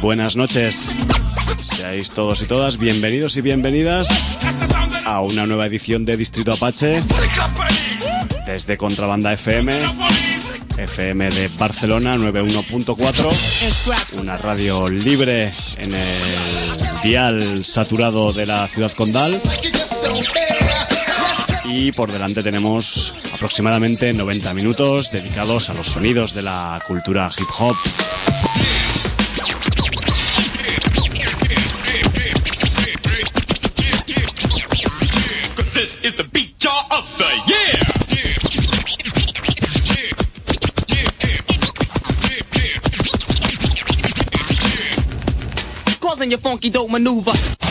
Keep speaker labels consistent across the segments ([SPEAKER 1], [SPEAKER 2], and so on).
[SPEAKER 1] buenas noches. Seáis todos y todas bienvenidos y bienvenidas a una nueva edición de Distrito Apache desde Contrabanda FM de Barcelona 91.4, una radio libre en el dial saturado de la ciudad condal. Y por delante tenemos aproximadamente 90 minutos dedicados a los sonidos de la cultura hip hop.
[SPEAKER 2] Causing your funky dope maneuver.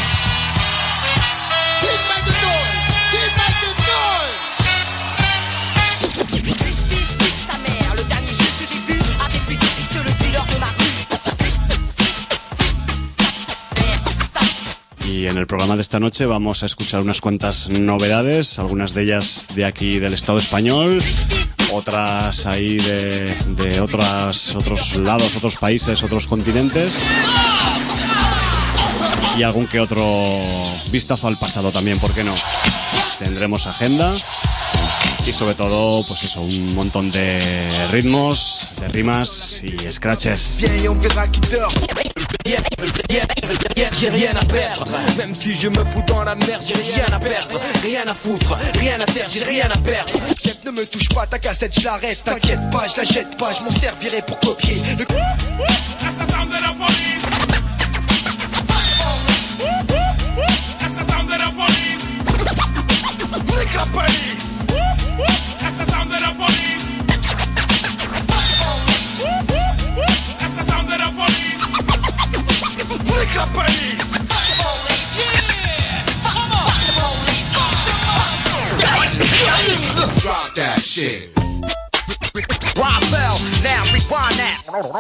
[SPEAKER 1] Y en el programa de esta noche vamos a escuchar unas cuantas novedades, algunas de ellas de aquí del Estado español, otras ahí de otros lados, otros países, otros continentes, y algún que otro vistazo al pasado también, ¿por qué no? Tendremos agenda y sobre todo, pues eso, un montón de ritmos, de rimas y scratches.
[SPEAKER 3] J'ai rien à perdre, même si je me fous dans la merde, j'ai rien à perdre, rien à foutre, rien à taire, j'ai rien à perdre.
[SPEAKER 4] Chef, ne me touche pas, ta cassette, je l'arrête, t'inquiète pas, je la jette pas, je m'en servirai pour copier le... Assassin de la police. Assassin de la police. Flic la police. Assassin de la police. Assassin de la police. Flic la police. Drop that shit.
[SPEAKER 3] Roswell, now rewind that.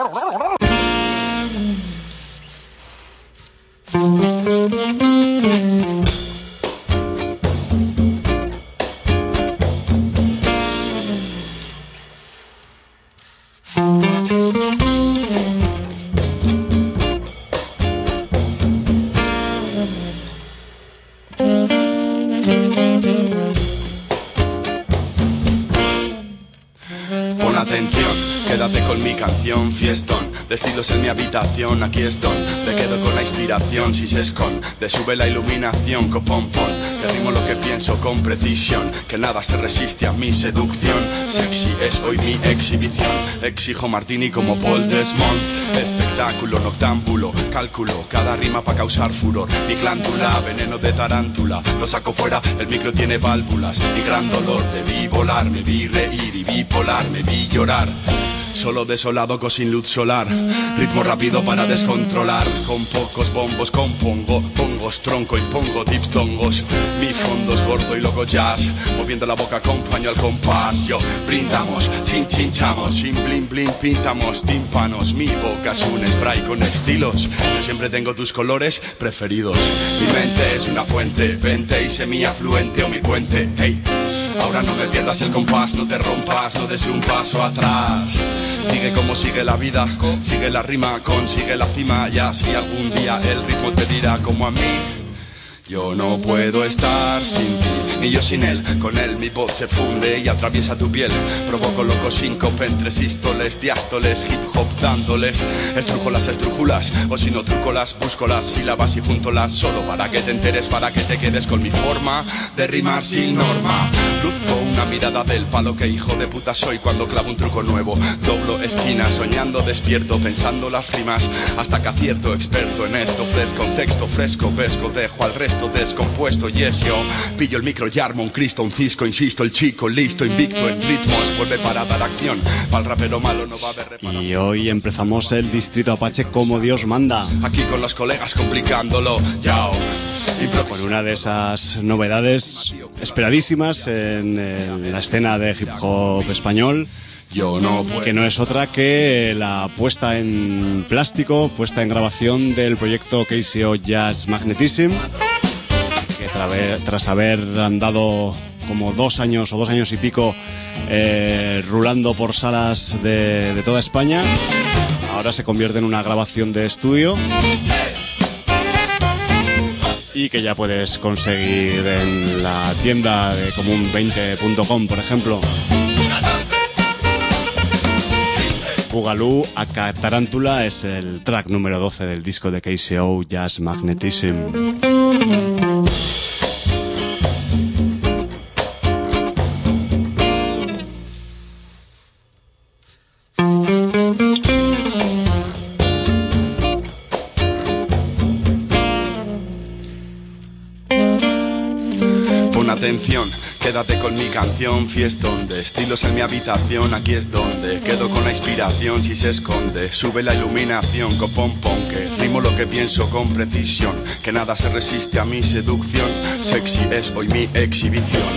[SPEAKER 5] Quédate con mi canción, fiestón, de estilos en mi habitación, aquí estoy, te quedo con la inspiración, si se esconde, sube la iluminación, copón, pon, que rimo lo que pienso con precisión, que nada se resiste a mi seducción, sexy es hoy mi exhibición, exijo martini como Paul Desmond, espectáculo, noctámbulo, cálculo, cada rima pa' causar furor, mi glándula, veneno de tarántula, lo saco fuera, el micro tiene válvulas, mi gran dolor, te vi volar, me vi reír y bipolar, me vi llorar. Solo desolado, sin luz solar, ritmo rápido para descontrolar, con pocos bombos compongo, pongos, tronco, impongo diptongos, mi fondo es gordo y loco jazz, moviendo la boca acompaño al compás, yo brindamos, chinchamos, sin blin blin pintamos tímpanos, mi boca es un spray con estilos, yo siempre tengo tus colores preferidos, mi mente es una fuente, vente y semiafluente o mi puente, hey. Ahora no me pierdas el compás, no te rompas, no des un paso atrás. Sigue como sigue la vida, sigue la rima, consigue la cima. Y así algún día el ritmo te dirá como a mí. Yo no puedo estar sin ti, ni yo sin él. Con él mi voz se funde y atraviesa tu piel. Provoco locos síncope entre sístoles, diástoles, hip hop dándoles. Estrujo las estrújulas, o si no truco las, busco las sílabas y juntolas. Solo para que te enteres, para que te quedes con mi forma de rimar sin norma. Luzco una mirada del palo, que hijo de puta soy cuando clavo un truco nuevo. Doblo esquinas, soñando despierto, pensando las rimas, hasta que acierto, experto en esto. Ofrezco un texto fresco, pesco, dejo al resto descompuesto, yes, yo pillo el micro y armo un Cristo, un cisco, insisto, el chico listo, invicto en ritmos, vuelve para dar acción, pa'l rapero malo no va a haber reparación.
[SPEAKER 1] Y hoy empezamos el Distrito Apache como Dios manda.
[SPEAKER 5] Aquí con los colegas complicándolo, yao.
[SPEAKER 1] Con una de esas novedades esperadísimas en la escena de hip hop español, que no es otra que la puesta en plástico, puesta en grabación del proyecto KCO Jazz Magnetism, que tras haber andado como 2 años o 2 años y pico rulando por salas de toda España, ahora se convierte en una grabación de estudio y que ya puedes conseguir en la tienda de común20.com, por ejemplo. Boogaloo aka Tarántula es el track número 12 del disco de KCO, Jazz Magnetism.
[SPEAKER 5] Atención, quédate con mi canción, fiestón de estilos en mi habitación, aquí es donde quedo con la inspiración si se esconde, sube la iluminación, copón pon, que rimo lo que pienso con precisión, que nada se resiste a mi seducción, sexy es hoy mi exhibición.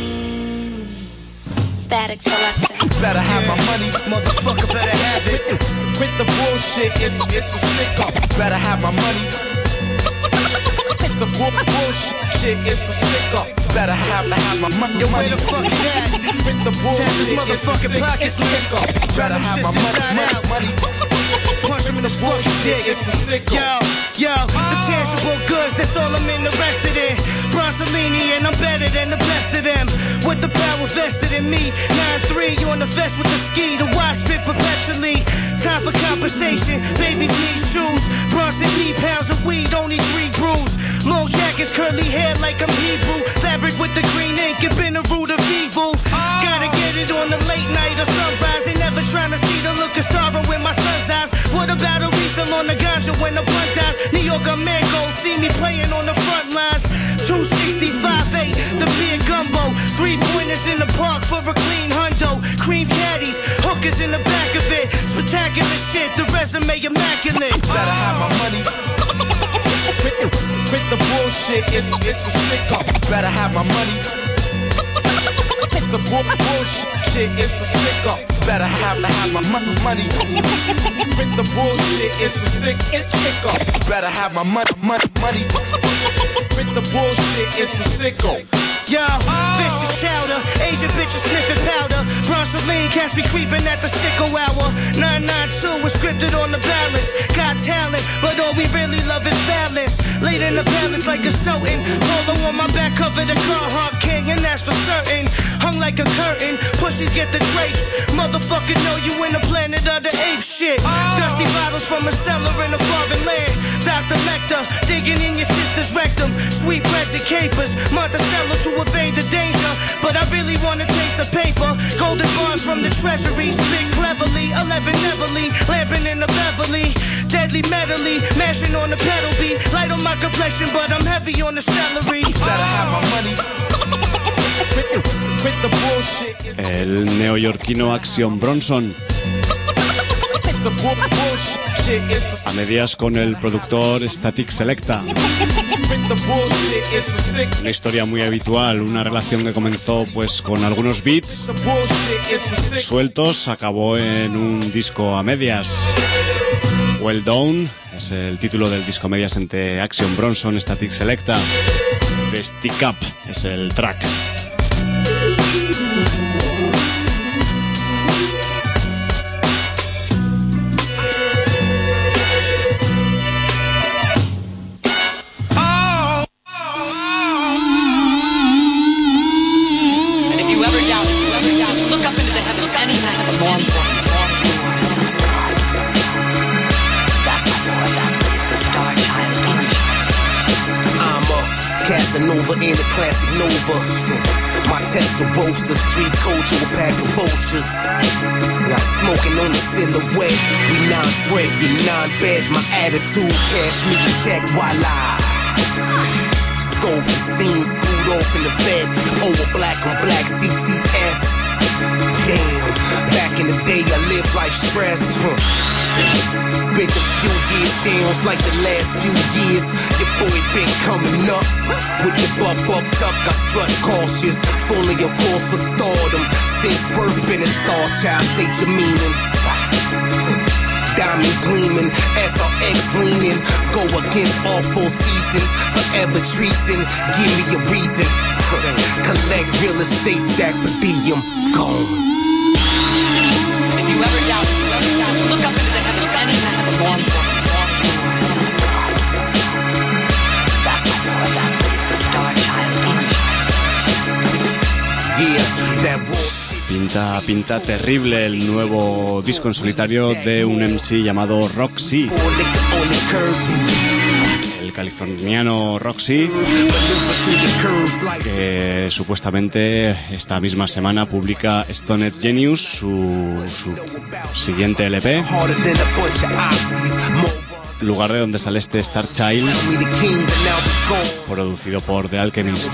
[SPEAKER 6] Static Selector.
[SPEAKER 4] Better have my money, motherfucker better have it. Quit the bullshit, it's a stick up. Better have my money. The bullshit, it's a stick up. Better have my money. Yo, where the fuck is that? With the bullshit, motherfucking pockets stick up. Better have my money. Punch him in the fucking dick, it's a stick up. Yo, the tangible goods, that's all I'm interested in. Bronzolini, and I'm better than the best of them. With the power vested in me. 9-3, you on the vest with the ski. The watch spit perpetually. Time for compensation. Babies need shoes. Bronson need pounds of weed, only 3 brews. Long jackets, curly hair like I'm Hebrew. Fabric with the green ink, it been the root of evil. Gotta get it on the late night or sunrise. Ain't never trying to see the look of sorrow in my son's eyes. What about a refill on the ganja when the blunt dies? New Yorker mango, see me playing on the front lines. 265-8, the beer gumbo. 3 pointers in the park for a clean hundo. Cream caddies, hookers in the back of it. Spectacular shit, the resume immaculate. Better have my money. Quit the bullshit, it's a stick up. Better have my money. Quit the bullshit, it's a stick up. Better have my money. Quit the bullshit, it's a stick up. Better have my money. Quit the bullshit, it's a stick up. Yo, vicious chowder, Asian bitches sniffing powder. Bronzoline catch me creeping at the sicko hour. 992 was scripted on the balance. Got talent, but all we really love is balance. Laid in the palace like a Sultan. Polo on my back, cover the Carhartt King, and that's for certain. Hung like a curtain, pussies get the drapes. Motherfucker know you in the planet of the ape shit. Dusty bottles from a cellar in a foreign land. Dr. Lecter, digging in your sister's rectum. Sweet breads and capers, Monticello to evade the danger. But I really wanna taste the paper. Golden bars from the treasury, spit cleverly. 11 Neverly, lamping in the Beverly. Deadly medley, mashing on the pedal beat. Light on my complexion, but I'm heavy on the celery. Better have my money. Quit the bullshit.
[SPEAKER 1] El neoyorquino Action Bronson, a medias con el productor Static Selecta. Una historia muy habitual, una relación que comenzó pues con algunos beats sueltos, acabó en un disco a medias. Well Done es el título del disco a medias entre Action Bronson y Static Selecta. The Stick Up es el track.
[SPEAKER 7] Casanova in a classic Nova. My Testarossa, street culture, a pack of vultures. Like smoking on the silhouette. We non-fret, you non-bed. My attitude, cash me a check while I scope the scene, screwed off in the vet. Oh, a black on black CTS. Damn, back in the day I lived like stress. Spent a few years down like the last few years. Your boy been coming up with the buck tuck. I strut cautious, fully a course for stardom. Since birth been a star child, state your meaning. Diamond gleaming, SRX leaning. Go against all 4 seasons, forever treason. Give me a reason. Collect real estate, stack per diem. Gone.
[SPEAKER 6] If you ever doubt, just look up into the heavens any
[SPEAKER 1] Pinta terrible el nuevo disco en solitario de un MC llamado Roxy. El californiano Roxy, que supuestamente esta misma semana publica Stoned Genius, su siguiente LP, lugar de donde sale este Star Child, producido por The Alchemist.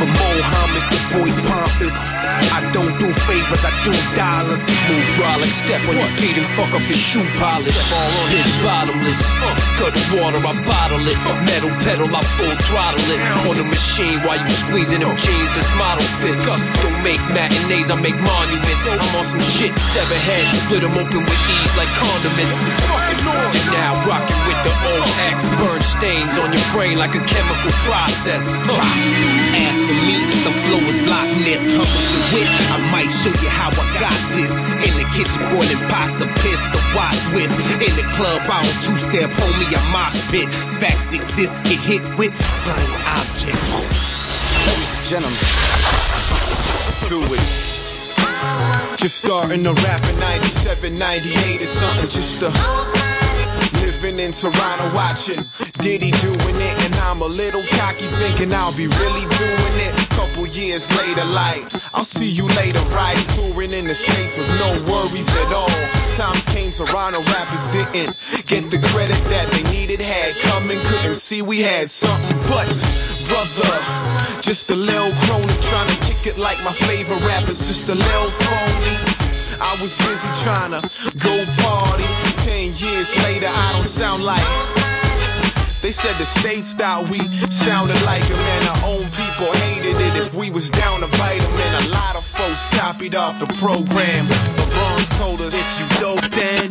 [SPEAKER 7] I don't do favors, I do dollars.
[SPEAKER 3] Move brolic, step on your feet and fuck up your shoe polish. It's bottomless, cut water, I bottle it. Metal pedal, I full throttle it. On the machine while you squeezing them jeans, this model fit. Don't make matinees, I make monuments. I'm on some shit, sever heads, split them open with ease like condiments. You're now rocking with the old X. Burn stains on your brain like a chemical process.
[SPEAKER 7] As for me, the flow is Loch Ness. Hurry with, I might show you how I got this. In the kitchen boiling pots of piss to wash with. In the club I don't two-step, homie, I mosh pit. Facts exist, get hit with flying objects.
[SPEAKER 4] Ladies and gentlemen, do it. Just starting to rap in 97, 98 or something, just living in Toronto watching Diddy doing it, and I'm a little cocky thinking I'll be really doing it. Couple years later, like, I'll see you later, right? Touring in the States with no worries at all. Times came, Toronto rappers didn't get the credit that they needed, had coming, couldn't see we had something, but brother, just a little crony trying to kick it like my favorite rapper's just a little phony. I was busy trying to go party. 10 years later, I don't sound like. They said the States thought we sounded like them, and our own people hated it if we was down to bite them. And a lot of folks copied off the program. LeBron told us, if you dope, then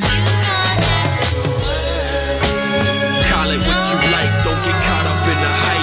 [SPEAKER 3] call it what you like, don't get caught up in the hype.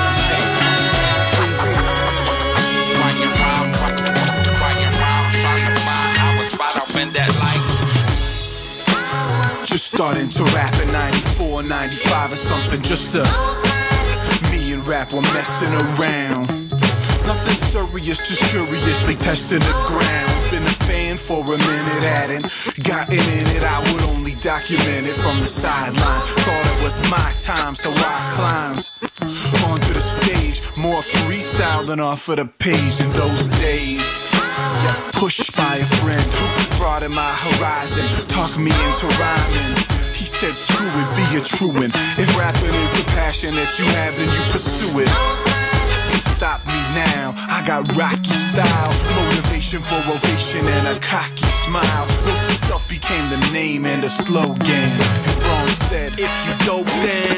[SPEAKER 4] just starting to rap in 94, 95 or something. Just me and rap were messing around. Nothing serious, just curiously testing the ground. Been a fan for a minute, hadn't gotten in it. I would only document it from the sideline. Thought it was my time, so I climbed onto the stage. More freestyle than off of the page in those days. Pushed by a friend who broadened my horizon, talked me into rhyming. He said, screw it, be a truant. If rapping is a passion that you have, then you pursue it. Stop me now, I got Rocky style, motivation for ovation and a cocky smile. Notes to self became the name and the slogan. And Ron said, if you dope then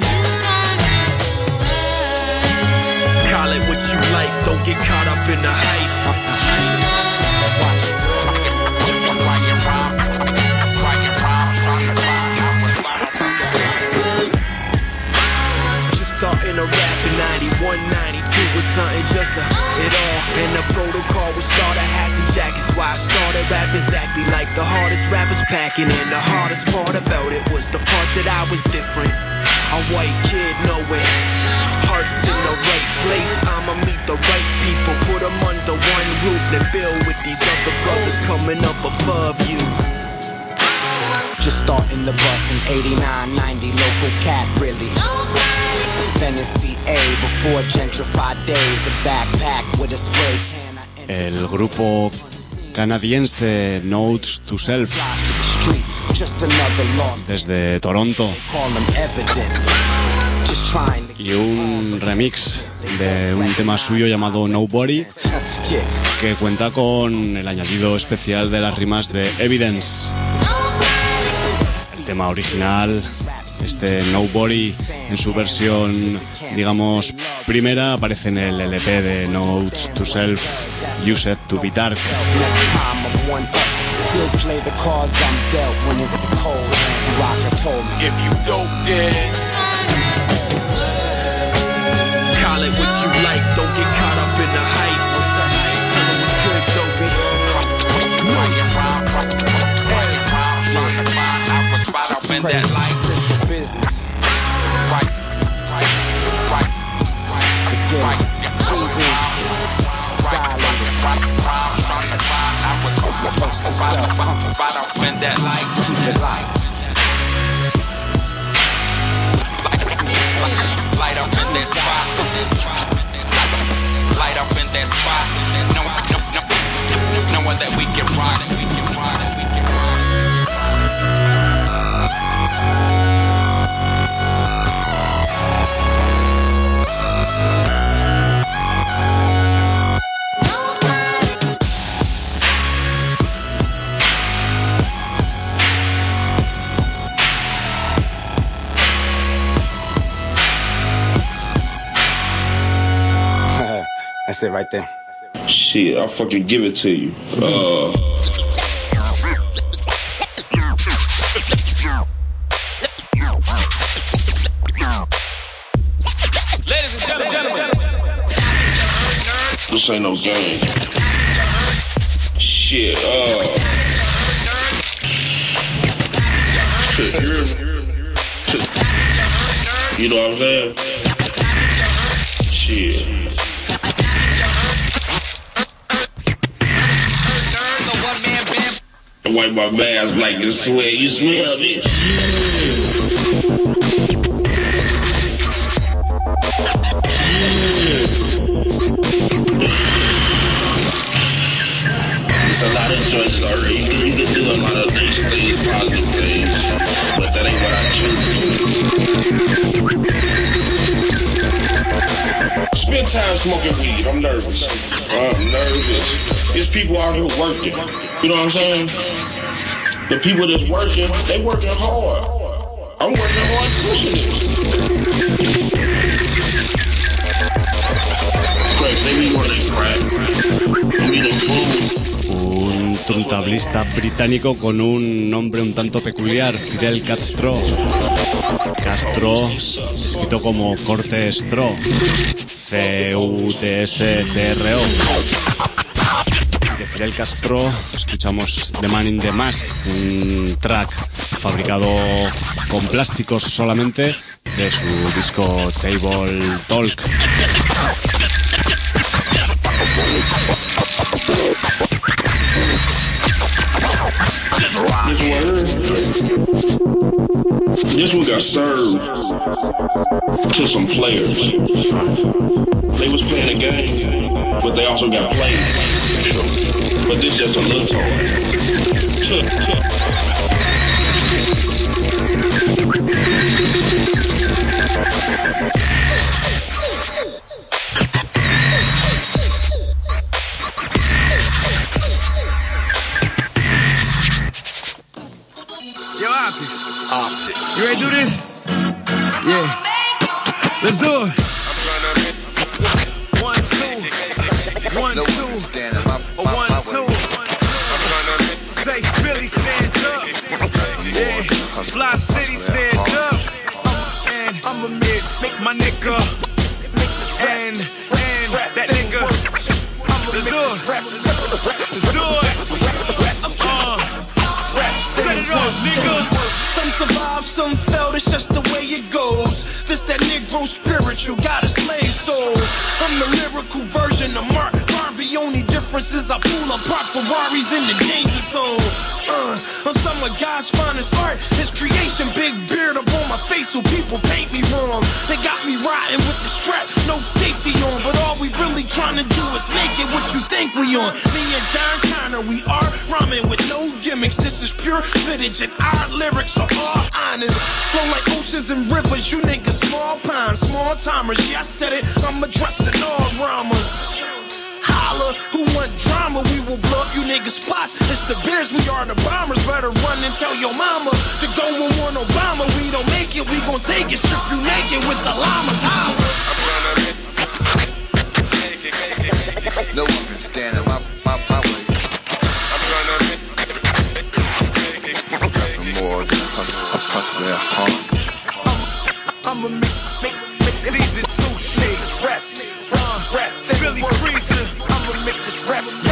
[SPEAKER 3] call it what you like, don't get caught up in the hype. Starting a rap in 91, 92 was something just it all. And the protocol was starter hats and jackets. Why I started rap exactly like the hardest rappers packing. And the hardest part about it was the part that I was different. A white kid knowing hearts in the right place. I'ma meet the right people, put them under one roof, then build with these other brothers coming up above you.
[SPEAKER 7] Just starting the bus in 89, 90, local cat really. Then in CA before gentrified days, a backpack with a spray can.
[SPEAKER 1] El grupo canadiense Notes to Self, desde Toronto, y un remix de un tema suyo llamado Nobody, que cuenta con el añadido especial de las rimas de Evidence. El tema original, este Nobody, en su versión, digamos, primera, aparece en el LP de Notes to Self, Used to be Dark.
[SPEAKER 7] Still play the cards I'm dealt when it's a cold and Rocker told me,
[SPEAKER 3] if you dope then call it what you like, don't get caught up in the hype. Tell them what's good, dopey. Run your round, trying to buy. I was right off in that life. Right off in that light. Keep it light. Light up in that spot. Light up in that spot. Knowing that we can ride it. We can ride it. We can ride it.
[SPEAKER 7] That's it right there.
[SPEAKER 6] Shit, I'll fucking give it to you.
[SPEAKER 3] Ladies and gentlemen.
[SPEAKER 6] This ain't no game. Shit, shit, you know what I'm saying? Shit. I wipe my mask like it's sweat. You smell me? It's a lot of choices already. You can do a lot of nice things, positive things, but that ain't what I choose. Spend time smoking weed. I'm nervous. There's people out here working. You know what I'm saying? The people that's working, they working hard. I'm working hard pushing it. Craig, they be running crack. They be no food.
[SPEAKER 1] Un truntablista británico con un nombre un tanto peculiar, Fidel Castro. Castro, escrito como corte Stro, C-U-T-S-T-R-O. De Fidel Castro escuchamos The Man in the Mask, un track fabricado con plásticos solamente de su disco Table Talk.
[SPEAKER 6] This one got served to some players. They was playing a game, but they also got played. But this just a little toy.
[SPEAKER 8] Yo, Optics. You ready to do this? Yeah. Let's do it. 1, 2. 1, 2. 1, 2. Say Philly, stand up. Yeah. Fly City, stand up. And I'm a miss, my nigga. And that nigga. Let's do it. Let's do it. Set it off, nigga.
[SPEAKER 9] Some survive, some fell, that's just the way it goes. This that Negro spiritual, got a slave soul. I'm the lyrical version of Mark Harvey. Only difference is I pull apart Ferraris in the danger zone. I'm some of God's finest art. His creation, big beard up on my face so people paint me wrong. They got me riding with the strap, no safety on. But all we really trying to do is make it what you think we on. Me and John Connor, we are rhyming with no gimmicks. This is pure vintage and our lyrics are all honest. Flow like oceans and rivers, you niggas small pines, small timers. Yeah, I said it, I'm addressing all rhymers. Holla, who want drama? We will blow up you niggas' spots. It's the bears, we are the bombers. Better run and tell your mama to go and warn Obama. We don't make it, we gon' take it. Strip you naked with the llamas. Holla.
[SPEAKER 10] No one can stand in my way. Nothing more than a hustler at heart.
[SPEAKER 8] I'ma make season 2 shit. Rap, Philly Freezer. I'ma make this rap. Yeah.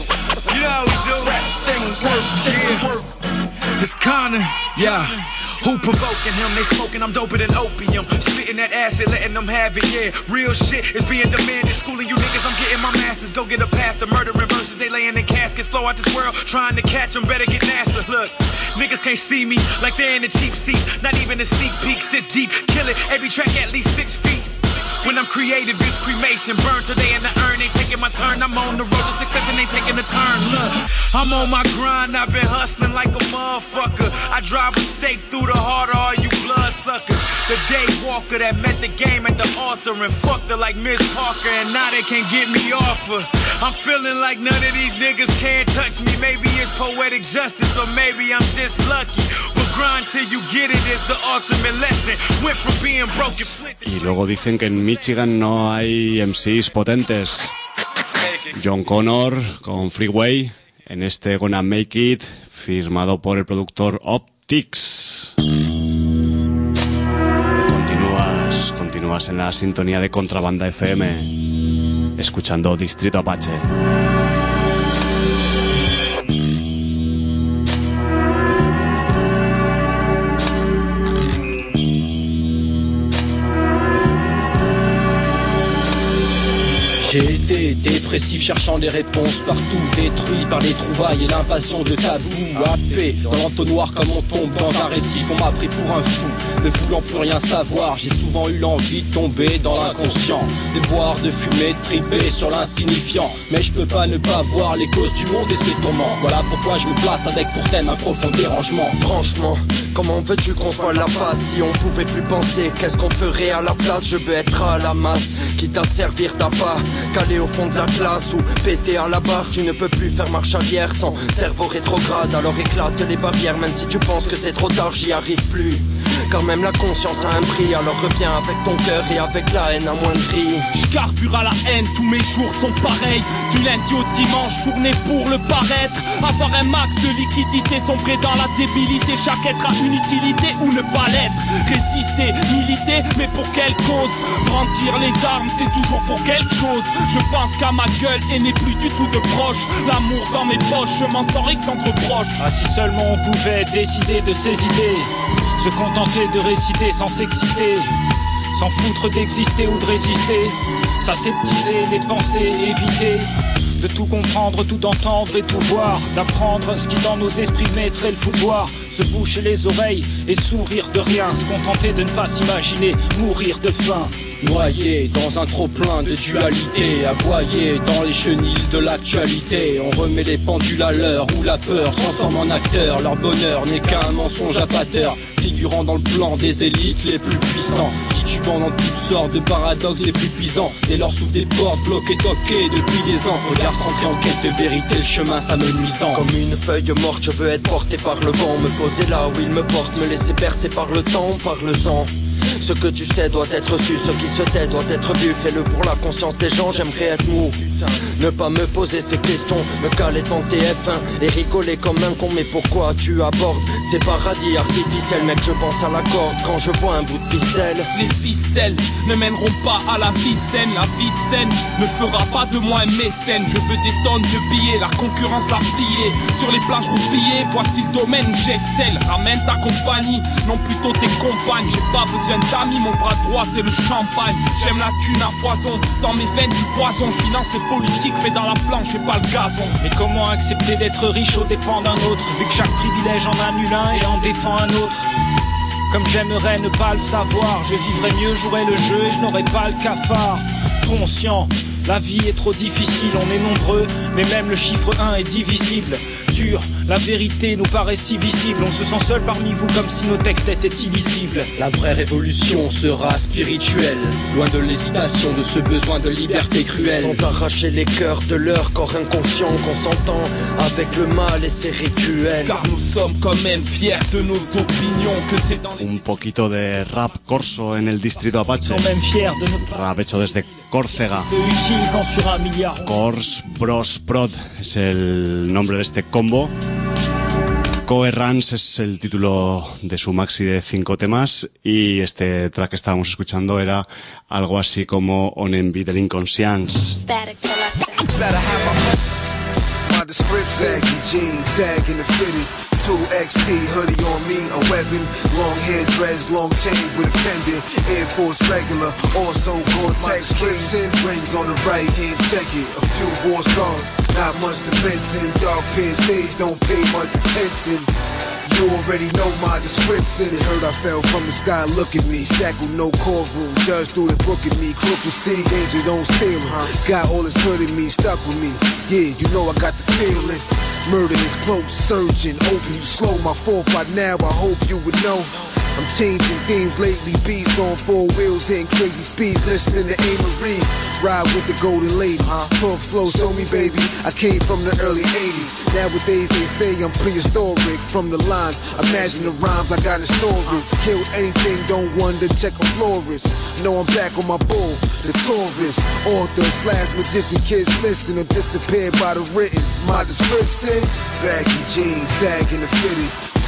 [SPEAKER 8] You know how we do. Rap thing work. Yeah. It's Connor. Yeah. Who Who provoking him? They smoking, I'm doper than opium. Spitting that acid, letting them have it, yeah. Real shit is being demanded. Schooling you niggas, I'm getting my masters. Go get a pastor, murdering verses, they laying in caskets. Flow out this world, trying to catch them, better get NASA. Look, niggas can't see me like they're in the cheap seats. Not even a sneak peek, sits deep. Kill it, every track at least 6 feet. When I'm creative, it's cremation. Burn today in the urn, ain't taking my turn. I'm on the road to success and ain't taking a turn. Look, I'm on my grind, I've been hustling like a motherfucker. I drive a stake through the heart of all you blood suckers. The day walker that met the game at the altar and fucked her like Miss Parker, and now they can't get me off her. I'm feeling like none of these niggas can't touch me. Maybe it's poetic justice, or maybe I'm just lucky. But grind till you get it is the ultimate lesson. Went from being broken.
[SPEAKER 1] Y luego dicen que en Michigan no hay MCs potentes. John Connor con Freeway en este Gonna Make It, firmado por el productor Optics. Continúas en la sintonía de Contrabanda FM, escuchando Distrito Apache.
[SPEAKER 11] J'ai été dépressif cherchant des réponses partout, détruit par les trouvailles et l'invasion de tabous. Happé dans l'entonnoir comme on tombe dans un récif, on m'a pris pour un fou, ne voulant plus rien savoir. J'ai souvent eu l'envie de tomber dans l'inconscient, de boire, de fumer, de triper sur l'insignifiant. Mais je peux pas ne pas voir les causes du monde et ses tourments. Voilà pourquoi je me place avec pour thème un profond dérangement.
[SPEAKER 12] Franchement, comment veux-tu qu'on voit la face si on pouvait plus penser? Qu'est-ce qu'on ferait à la place? Je veux être à la masse, quitte à servir ta part, calé au fond de la classe ou pété à la barre. Tu ne peux plus faire marche arrière sans cerveau rétrograde. Alors éclate les barrières, même si tu penses que c'est trop tard, j'y arrive plus. Car même la conscience a un prix, alors reviens avec ton cœur et avec la haine amoindrie.
[SPEAKER 13] Je carbure à la haine, tous mes jours sont pareils. Du lundi au dimanche, tourné pour le paraître. Avoir un max de liquidité, sombrer dans la débilité. Chaque être a une utilité ou ne pas l'être. Résister, militer, mais pour quelle cause? Brandir les armes, c'est toujours pour quelque chose. Je pense qu'à ma gueule et n'est plus du tout de proche. L'amour dans mes poches, je m'en sors sans reproche.
[SPEAKER 14] Ah, si seulement on pouvait décider de ses idées, se contenter de réciter sans s'exciter, s'en foutre d'exister ou de résister, s'aseptiser les pensées, éviter de tout comprendre, tout entendre et tout voir, d'apprendre ce qui dans nos esprits mettrait le foutoir, se boucher les oreilles et sourire de rien, se contenter de ne pas s'imaginer mourir de faim.
[SPEAKER 11] Noyé dans un trop-plein de dualité, aboyé dans les chenilles de l'actualité. On remet les pendules à l'heure où la peur transforme en acteur. Leur bonheur n'est qu'un mensonge appâteur, figurant dans le plan des élites les plus puissants, titubant dans toutes sortes de paradoxes les plus puissants. Dès lors sous des portes bloquées, toquées depuis des ans. Regard centré en quête de vérité, le chemin s'amenuisant.
[SPEAKER 12] Comme une feuille morte, je veux être porté par le vent, me poser là où il me porte, me laisser percer par le temps, par le sang. Ce que tu sais doit être su, ce qui se tait doit être vu. Fais-le pour la conscience des gens, j'aimerais être mou. Ne pas me poser ces questions, me caler dans TF1 et rigoler comme un con. Mais pourquoi tu abordes ces paradis artificiels? Mec, je pense à la corde quand je vois un bout de ficelle.
[SPEAKER 13] Les ficelles ne mèneront pas à la vie saine. La vie de scène ne fera pas de moi un mécène. Je veux des tonnes de billets, la concurrence l'a plié. Sur les plages roupillées, voici le domaine où j'excelle. Ramène ta compagnie, non plutôt tes compagnes. J'ai pas besoin d'amis, mon bras droit c'est le champagne. J'aime la thune à foison, dans mes veines du poison. Finance les politiques, fait dans la planche, j'ai pas le gazon.
[SPEAKER 14] Mais comment accepter d'être riche aux dépens d'un autre, vu que chaque privilège en annule un et en défend un autre? Comme j'aimerais ne pas le savoir, je vivrais mieux, jouerais le jeu et je n'aurais pas le cafard. Conscient, la vie est trop difficile, on est nombreux, mais même le chiffre 1 est divisible. Dur, la vérité nous paraît si visible, on se sent seul parmi vous comme si nos textes étaient illisibles.
[SPEAKER 11] La vraie révolution sera spirituelle, loin de l'hésitation, de ce besoin de liberté cruelle.
[SPEAKER 12] On va arracher les cœurs de leur corps inconscient, consentant avec le mal et ses rituels.
[SPEAKER 13] Car nous sommes quand même fiers de nos opinions, que c'est dans les...
[SPEAKER 1] Un poquito de rap corso en el Distrito Apache.
[SPEAKER 14] Quand même fiers de notre
[SPEAKER 1] rap hecho desde Córcega.
[SPEAKER 14] Utile quand sur un milliard.
[SPEAKER 1] Cors Bros Prod es el nombre de este combo. Coherence es el título de su maxi de 5 temas y este track que estábamos escuchando era algo así como On Envy de Inconscience.
[SPEAKER 15] Static Selection.
[SPEAKER 10] Better have my script sagging jeans, sagging the fitted.
[SPEAKER 4] 2XT hoodie on me, a weapon. Long hair, dreads, long chain with a pendant. Air Force regular, also Gore-Tex crimson. Rings on the right hand, check it. A few war scars, not much defense in. Dark pair stage, don't pay much attention. You already know my description. They heard I fell from the sky, look at me. Shackled, no courtroom, judge threw the book at me. Crook and see, danger don't steal him. Got all this hood in me, stuck with me. Yeah, you know I got the feeling. Murder is close, surgeon, open you slow. My fault by now, I hope you would know. I'm changing themes lately, beats on 4 wheels, hitting crazy speeds, listening to Amory. Ride with the golden lady, talk flow, show me baby, I came from the early 80s. Nowadays they say I'm prehistoric, from the lines, imagine the rhymes I got in storage. Kill anything, don't wonder, check a florist. Know I'm back on my bull, the tourist. Author / magician, kids listen or disappear by the writtens. My description, baggy jeans, sagging and fitted.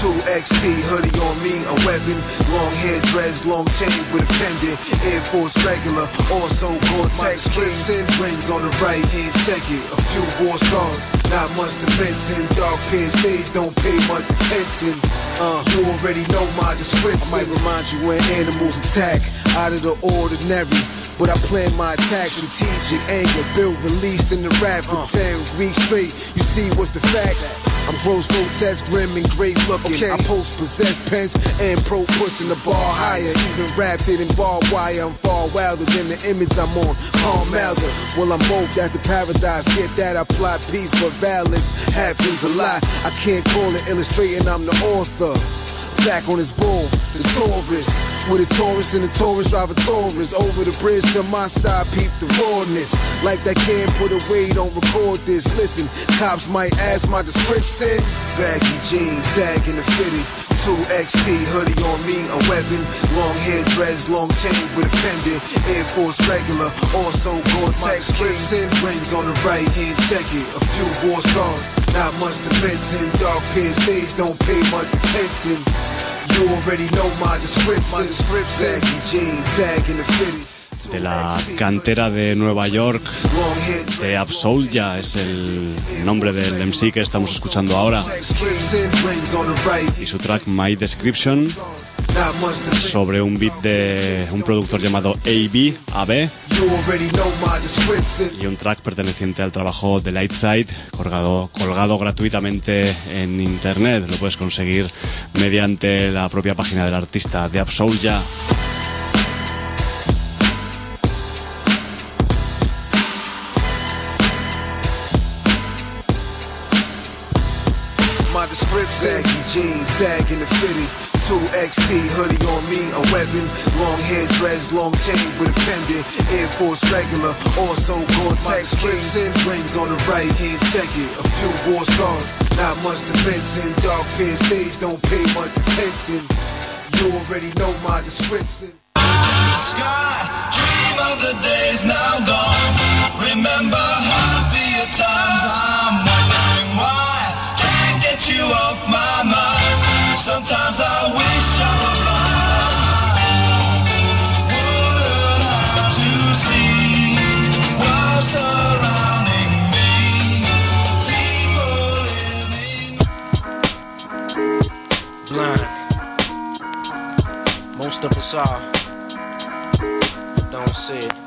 [SPEAKER 4] 2XT hoodie on me, a weapon. Long hair, dreads, long chain with a pendant. Air Force regular, also Gore-Tex crimson. Rings on the right hand, check it. A few war scars, not much defense in. Dark pair stage, don't pay much attention. You already know my description. I might remind you when animals attack, out of the ordinary. But I plan my attack, strategic anger, built, released in the rap for 10 weeks straight. You see what's the facts? I'm gross, grotesque, grim, and great looking. I post possessed pens and pro pushing the bar higher. Even wrapped it in barbed wire. I'm far wilder than the image I'm on. Palm Malder. Well, I'm both after paradise. Get that, I plot peace, but violence happens a lot. I can't call it illustrating, I'm the author. Back on his bull, the Taurus. With a Taurus and a Taurus drive a Taurus. Over the bridge to my side, peep the rawness. Like that can't put away, don't record this. Listen, cops might ask my description. Baggy jeans, sagging and fitted. 2XT hoodie on me, a weapon. Long hair, dreads, long chain with a pendant. Air Force regular, also Gore-Tex crimson. Rings on the right hand, check it. A few war scars, not much defense in. Dark pair stage, don't pay much attention. You already know my description. Saggy jeans, sagging and fitted.
[SPEAKER 1] De la cantera de Nueva York, de Absolja es el nombre del MC que estamos escuchando ahora, y su track My Description, sobre un beat de un productor llamado AB, y un track perteneciente al trabajo de Lightside, colgado gratuitamente en internet. Lo puedes conseguir mediante la propia página del artista, de Absolja.
[SPEAKER 4] My description, saggy jeans, sagging and fitted. 2XT hoodie on me, a weapon. Long hair, dreads, long chain with a pendant. Air Force regular, also Gore-Tex crimson. Rings on the right hand, check it. A few war scars, not much defense in. Dark pair stage, don't pay much attention. You already know my description.
[SPEAKER 15] Sky, dream of the days now gone. Remember happier times. I'm wondering why. Can't get you off my mind. Sometimes I wish I were blind. Wouldn't have to see what's surrounding me. People living blind. Most of us are. Don't say it.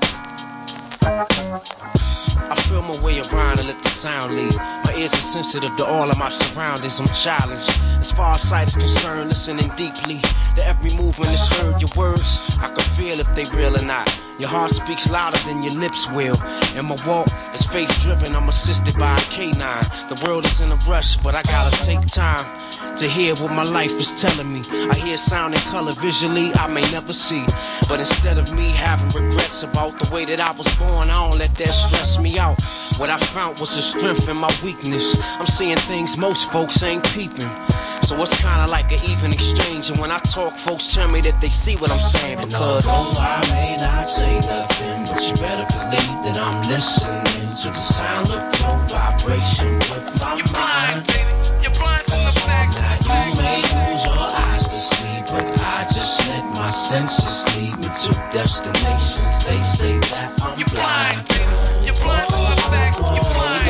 [SPEAKER 15] I feel my way around and let the sound lead. My ears are sensitive to all of my surroundings. I'm challenged. As far as sight is concerned, listening deeply to every movement is heard. Your words, I can feel if they real or not. Your heart speaks louder than your lips will. And my walk is faith-driven. I'm assisted by a K9. The world is in a rush, but I gotta take time to hear what my life is telling me. I hear sound and color visually I may never see. But instead of me having regrets about the way that I was born, I don't let that stress me out. What I found was a strength in my weakness. I'm seeing things most folks ain't peeping. So it's kinda like an even exchange. And when I talk, folks tell me that they see what I'm saying. Because
[SPEAKER 16] although I may not say nothing, but you better believe that I'm listening to the sound of flow vibration with my mind. You're blind, baby. You're blind from the fact that you may use your eyes to see, but I just let my senses lead me to destinations. They say that I'm blind, baby. You're blind from the fact you're blind.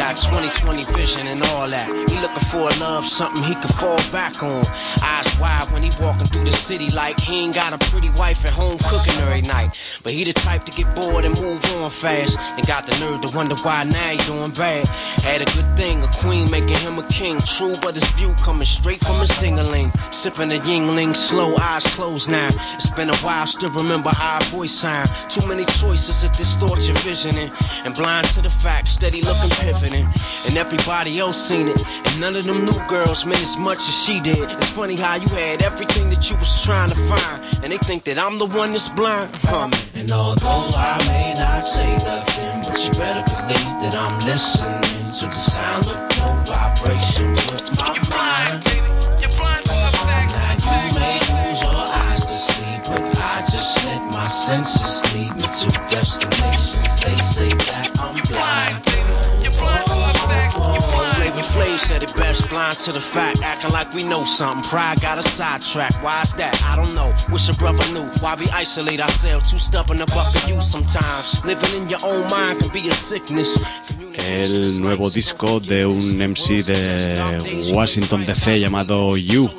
[SPEAKER 15] facts, 20/20 vision and all that. He looking for a love, something he could fall back on. Eyes wide when he walking through the city like he ain't got a pretty wife at home cooking every night. But he the type to get bored and move on fast. And got the nerve to wonder why now he doing bad. Had a good thing, a queen making him a king. True, but his view coming straight from his ding-a-ling. Sipping a Yingling, slow, eyes closed now. It's been a while, still remember our voice sound. Too many choices that distort your visioning. And blind to the facts, steady looking pivoting. And everybody else seen it. And none of them new girls meant as much as she did. It's funny how you had everything that you was trying to find. And they think that I'm the one that's blind.
[SPEAKER 16] And although I may not say nothing, but you better believe that I'm listening to the sound of your vibration with my mind. You're blind from the fact that you may lose your eyes to sleep, but I just let my senses lead me to destinations. They say that I'm blind.
[SPEAKER 15] You're blind from the fact. You're blind. Flavor Flav said it best, blind to the fact, acting like we know something. Pride got a sidetrack. Why is that? I don't know. Wish a brother knew. Why we isolate ourselves? Too stubborn to buck of you sometimes. Living in your own mind can be a sickness.
[SPEAKER 1] El nuevo disco de un MC de Washington DC llamado YU,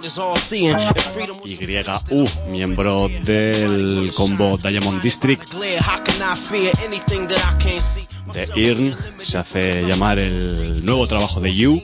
[SPEAKER 1] miembro del combo Diamond District de IRN. Se hace llamar el nuevo trabajo de YU.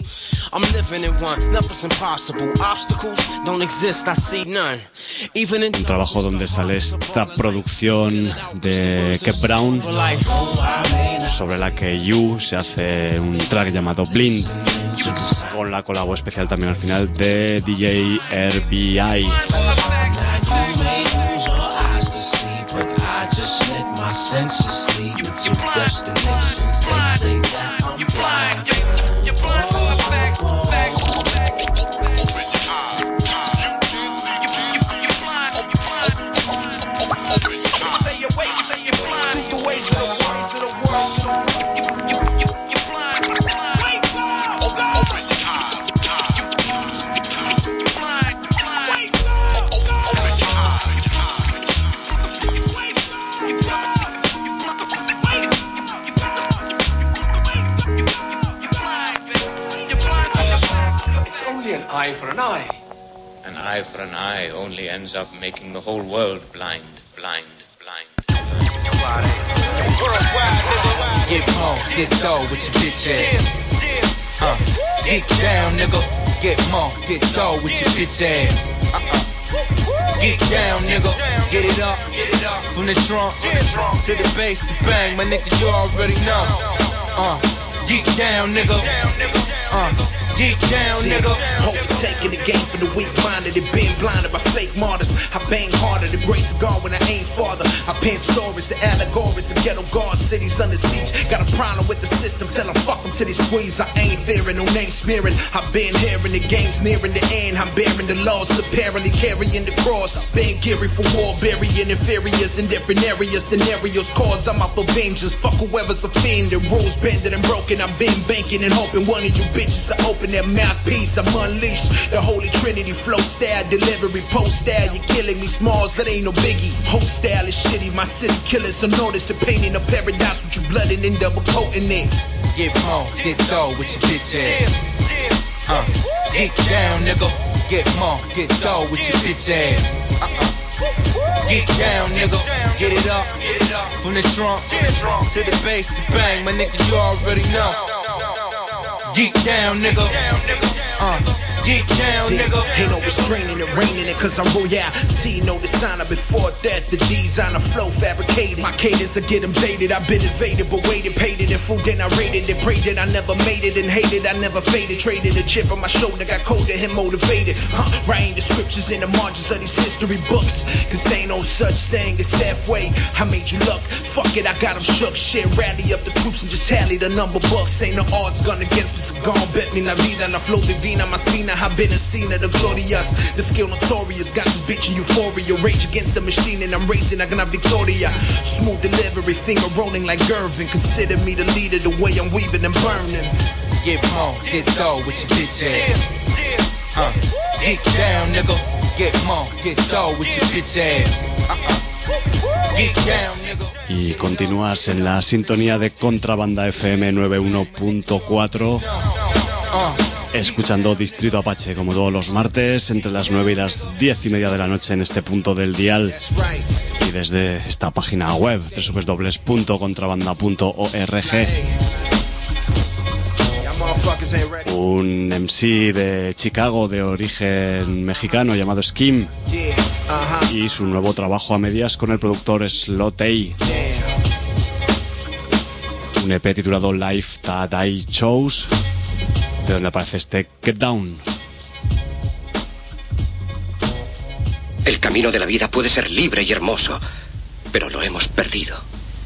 [SPEAKER 1] Un trabajo donde sale esta producción de Kev Brown, sobre la que YU se hace un track llamado Blind, con la colabo especial también al final de DJ RBI.
[SPEAKER 17] Eye for an eye.
[SPEAKER 18] An eye for an eye only ends up making the whole world blind, blind, blind.
[SPEAKER 19] Get more, get dough with your bitch ass. Get down, nigga. Get more, get dough with your bitch ass. Get down, nigga. Get it up from the trunk to the bass to bang, my nigga. You already know. Get down, nigga. Get down, nigga.
[SPEAKER 7] Hope taking the game for the weak-minded and being blinded by fake martyrs. I bang harder, the grace of God when I ain't farther. I pen stories, the allegories of ghetto guards, cities under siege. Got a problem with the system, tell them fuck them till they squeeze. I ain't fearing, no name smearing. I've been hearing the game's nearing the end. I'm bearing the loss, apparently carrying the cross. I've been gearing for war, burying inferiors in different areas. Scenarios cause I'm out for vengeance. Fuck whoever's offended. Rules bended and broken. I've been banking and hoping one of you bitches are open their mouthpiece. I'm unleashed. The Holy Trinity flow style, delivery post style. You're killing me, smalls, that ain't no biggie. Whole style is shitty. My city killers, so notice the painting of paradise with your blood and then double coating it.
[SPEAKER 19] Get more, get dough with your bitch ass. Get down, nigga. Get more, get dough with your bitch ass. Get down, nigga. Get it up from the trunk to the bass to bang, my nigga. You already know. Get down, nigga. Get down, nigga.
[SPEAKER 7] Ain't no restraining it, raining it, cause I'm royal. See, no designer before that. The designer flow fabricated. My cadence will get them jaded. I've been invaded, but waited, paid it. And food, then I rated it. Prayed it, I never made it. And hated, I never faded. Traded a chip on my shoulder, got colder and motivated. Writing the scriptures in the margins of these history books. Cause ain't no such thing as halfway. I made you look. Fuck it, I got them shook. Shit, rally up the troops and just tally the number bucks. Ain't no odds gone against me, so gon' bet me la vida. La flow divina, my spina. I've been a scene of the glorious. The skill notorious, got this bitch in euphoria. Rage against the machine and I'm racing, I gonna Victoria. Smooth delivery, finger rolling like Gervin. Consider me the leader, the way I'm weaving and burning.
[SPEAKER 19] Get more, get dough with your bitch ass. Get down, nigga. Get more, get dough with your bitch ass. Get down, nigga.
[SPEAKER 1] Y continúas en la sintonía de Contrabanda FM 91.4, escuchando Distrito Apache como todos los martes entre las 9 y las 10:30 de la noche en este punto del dial, y desde esta página web www.contrabanda.org. Un MC de Chicago de origen mexicano llamado Skim y su nuevo trabajo a medias con el productor Slotey. Un EP titulado Life That I Chose, de donde aparece este Get Down.
[SPEAKER 17] El camino de la vida puede ser libre y hermoso, pero lo hemos perdido.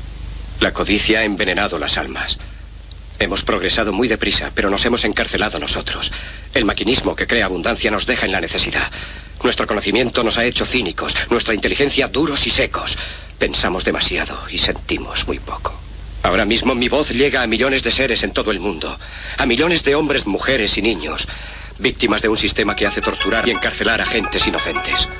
[SPEAKER 17] La codicia ha envenenado las almas. Hemos progresado muy deprisa, pero nos hemos encarcelado nosotros. El maquinismo que crea abundancia nos deja en la necesidad. Nuestro conocimiento nos ha hecho cínicos, nuestra inteligencia duros y secos. Pensamos demasiado y sentimos muy poco. Ahora mismo mi voz llega a millones de seres en todo el mundo, a millones de hombres, mujeres y niños, víctimas de un sistema que hace torturar y encarcelar a gentes inocentes.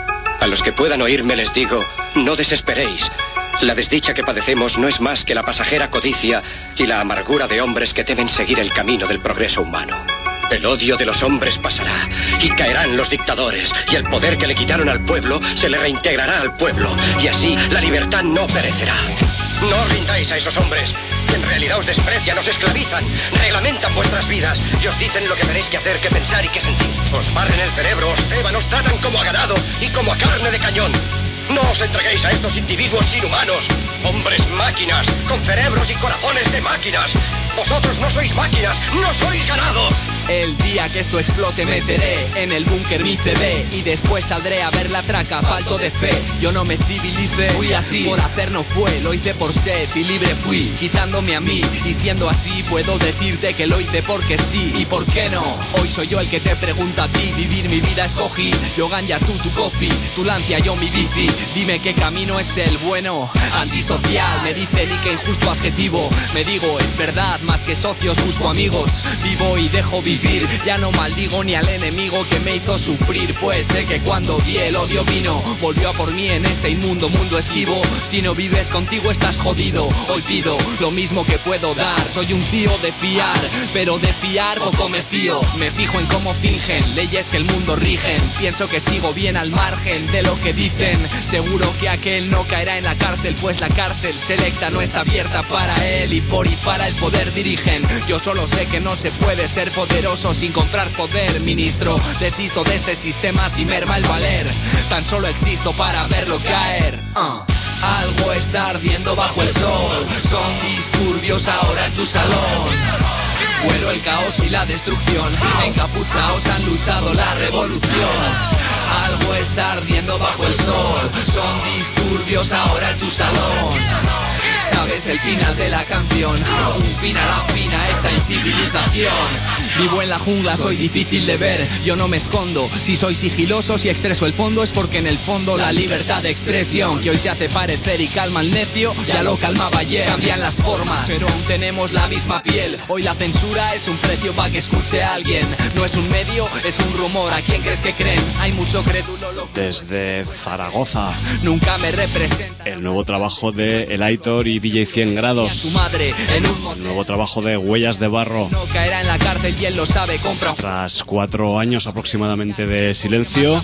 [SPEAKER 17] A los que puedan oírme les digo, no desesperéis. La desdicha que padecemos no es más que la pasajera codicia y la amargura de hombres que temen seguir el camino del progreso humano. El odio de los hombres pasará y caerán los dictadores, y el poder que le quitaron al pueblo se le reintegrará al pueblo, y así la libertad no perecerá. No os rindáis a esos hombres, que en realidad os desprecian, os esclavizan, reglamentan vuestras vidas y os dicen lo que tenéis que hacer, que pensar y que sentir. Os barren el cerebro, os ceban, os tratan como a ganado y como a carne de cañón. No os entreguéis a estos individuos inhumanos, hombres máquinas, con cerebros y corazones de máquinas. Vosotros no sois máquinas, no sois ganado.
[SPEAKER 20] El día que esto explote meteré en el búnker mi CD y después saldré a ver la traca, falto de fe. Yo no me civilicé, fui así, por hacer no fue, lo hice por sed y libre fui, quitándome a mí. Y siendo así puedo decirte que lo hice porque sí, y por qué no. Hoy soy yo el que te pregunta a ti, vivir mi vida escogí. Yo ganja, tú tu coffee, tu lancia, yo mi bici. Dime qué camino es el bueno, antisocial, me dice ni qué injusto adjetivo. Me digo, es verdad, más que socios busco amigos. Vivo y dejo vivir, ya no maldigo ni al enemigo que me hizo sufrir, pues sé que cuando vi el odio vino, volvió a por mí en este inmundo mundo esquivo. Si no vives contigo estás jodido, hoy pido lo mismo que puedo dar. Soy un tío de fiar, pero de fiar poco me fío. Me fijo en cómo fingen, leyes que el mundo rigen. Pienso que sigo bien al margen de lo que dicen. Seguro que aquel no caerá en la cárcel, pues la cárcel selecta no está abierta para él, y por y para el poder dirigen. Yo solo sé que no se puede ser poderoso sin comprar poder, ministro. Desisto de este sistema si merma el valer. Tan solo existo para verlo caer. Algo está ardiendo bajo el sol. Son disturbios ahora en tu salón. Vuelo el caos y la destrucción. Encapuchaos han luchado la revolución. Algo está ardiendo bajo el sol. Son disturbios ahora en tu salón. Sabes el final de la canción, un final afín a esta incivilización. Vivo en la jungla, soy difícil de ver, yo no me escondo. Si soy sigiloso, si expreso el fondo, es porque en el fondo la libertad de expresión que hoy se hace parecer y calma al necio, ya lo calmaba ayer. Cambian las formas, pero aún tenemos la misma piel. Hoy la censura es un precio para que escuche a alguien. No es un medio, es un rumor. ¿A quién crees que creen? Hay mucho crédulo loco.
[SPEAKER 1] Desde Zaragoza,
[SPEAKER 20] nunca me representa
[SPEAKER 1] el nuevo trabajo de El Aitor y DJ 100 grados.
[SPEAKER 20] Su madre en un
[SPEAKER 1] el nuevo trabajo de Huellas de Barro.
[SPEAKER 20] No caerá en la cárcel y él lo sabe, compra.
[SPEAKER 1] Tras 4 años aproximadamente de silencio,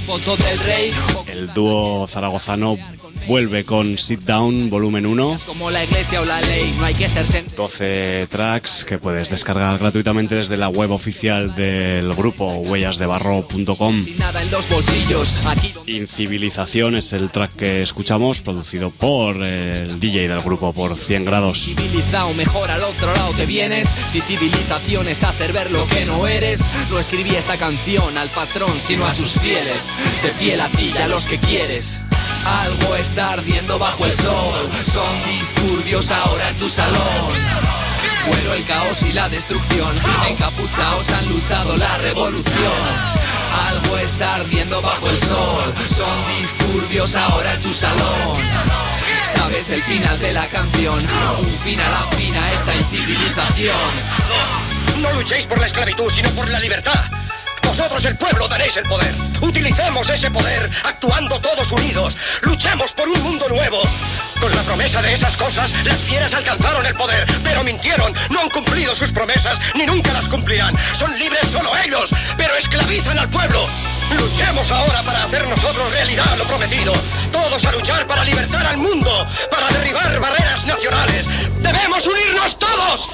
[SPEAKER 1] el dúo zaragozano vuelve con Sit Down Volumen 1.
[SPEAKER 20] Como la iglesia o la ley, no hay que ser
[SPEAKER 1] 12 tracks que puedes descargar gratuitamente desde la web oficial del grupo, huellasdebarro.com.
[SPEAKER 20] Sin nada en los bolsillos. Aquí...
[SPEAKER 1] Incivilización es el track que escuchamos, producido por el DJ del grupo, por 100 grados.
[SPEAKER 20] Civilizado, mejor al otro lado te vienes. Si civilización es hacer ver lo que no eres, no escribí esta canción al patrón, sino a sus fieles. Sé fiel a ti y a los que quieres. Algo está ardiendo bajo el sol. Son disturbios ahora en tu salón. Vuelo el caos y la destrucción. Encapuchaos han luchado la revolución. Algo está ardiendo bajo el sol. Son disturbios ahora en tu salón. Sabes el final de la canción, un final afín a esta incivilización.
[SPEAKER 17] No luchéis por la esclavitud, sino por la libertad. Vosotros, el pueblo, tenéis el poder. Utilicemos ese poder, actuando todos unidos. Luchemos por un mundo nuevo. Con la promesa de esas cosas, las fieras alcanzaron el poder, pero mintieron, no han cumplido sus promesas, ni nunca las cumplirán. Son libres solo ellos, pero esclavizan al pueblo. Luchemos ahora para hacer nosotros realidad lo prometido. Todos a luchar para libertar al mundo, para derribar barreras nacionales. ¡Debemos unirnos todos!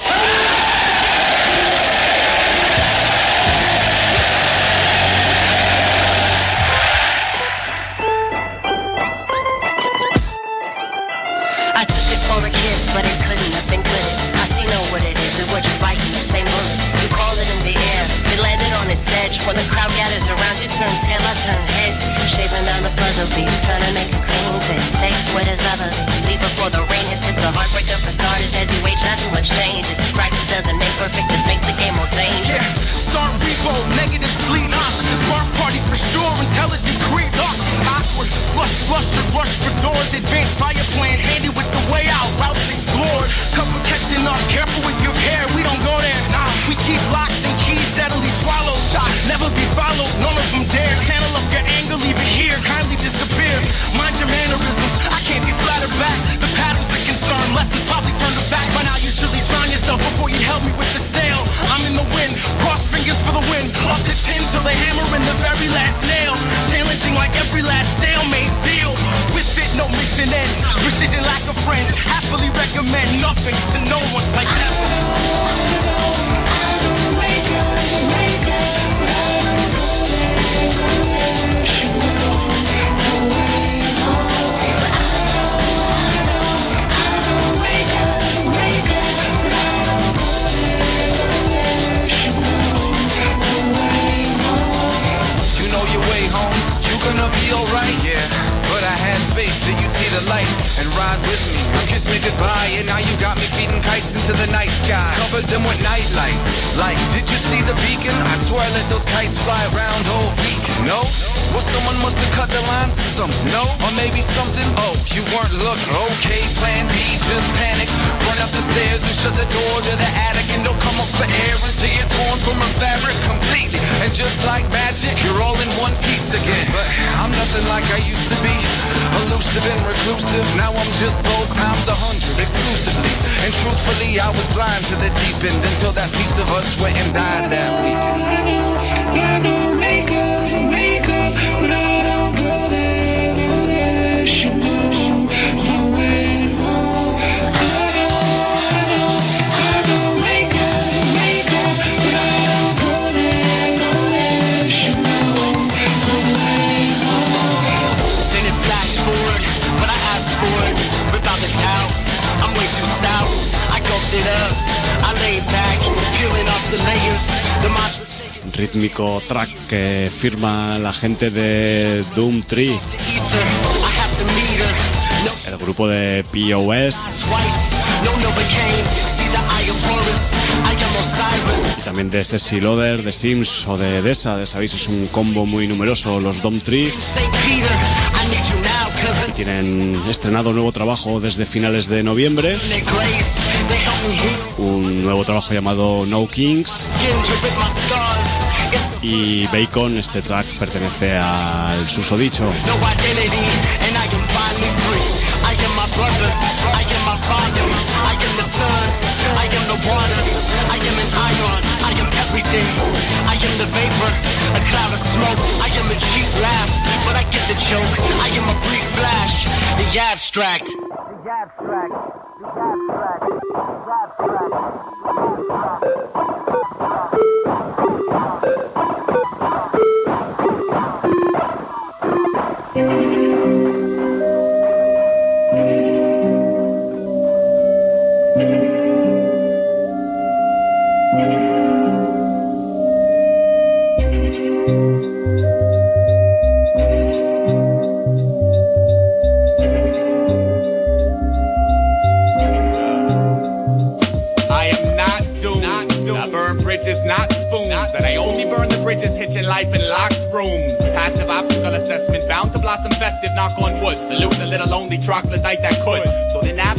[SPEAKER 21] I took it for a kiss, but it couldn't have been good. I see know what it is, and we're just biting the same bullet. You call it in the air, it landed on its edge. When the crowd gathers around you, turn tail, I turn heads. Shaving down the puzzle piece, trying to make a clean fit. Take what is other, leave before the rain hits. It's a heartbreaker for starters, as you age, not too much changes. Practice doesn't make perfect, just makes the game more dangerous.
[SPEAKER 9] Yeah, start repo, negative sleep, options, bar party for sure, intelligent creep, awkward, flustered, rush for doors, advanced fire plan, handy with the way out, routes explored, cover catching up, careful with your hair, we don't go there, nah, we keep locks and keys steadily swallowed, shots never be followed, none of them dare, channel up your anger, leave it here, kindly disappear, mind your mannerisms, I can't be flattered back, the pattern's the concern, lessons probably turned the back, by now you should leave drown yourself before you help me with the sail, I'm in the wind, cross fingers for the win, up the tin till they hammer in the very last nail, challenging like every last stalemate deal, with it no missing ends, precision lack of friends, happily recommend nothing to no one like that.
[SPEAKER 19] Gonna be alright, yeah. But I had faith that you'd see the light and ride with me. Kiss me goodbye, and now you got me feeding kites into the night sky. Covered them with night lights. Like, did you see the beacon? I swear I let those kites fly around whole week. No? Well, someone must have cut the lines or something. No? Or maybe something? Oh, you weren't looking. Okay, plan B, just panic. Run up the stairs and shut the door to the attic. And don't come up for air until you're torn from a fabric completely. And just like magic, you're all in one piece again. But I'm nothing like I used to be. Elusive and reclusive. Now I'm just both times 100 exclusively. And truthfully, I was blind to the deep end until that piece of us went and died that weekend. I don't make up, but I don't go there. She moves my way home. I don't make up, but I don't go there. She moves my way home.
[SPEAKER 21] Then it flashed forward, but I asked for it. Without a doubt, I'm way too south. I gulped it up, I laid back, peeling off the layers. The mantra
[SPEAKER 1] rítmico track que firma la gente de Doom Tree, el grupo de POS, y también de Sexy Loader, de Sims o de Dessa. Sabéis, es un combo muy numeroso los Doom Tree, y tienen estrenado nuevo trabajo desde finales de noviembre, un nuevo trabajo llamado No Kings. Y Bacon, este track pertenece al susodicho.
[SPEAKER 22] bridges, not spoons. And I only burn the bridges, hitching life in locked rooms. Passive optical assessment, bound to blossom festive, knock on wood. Salute the little lonely troglodyte that could. So they navigate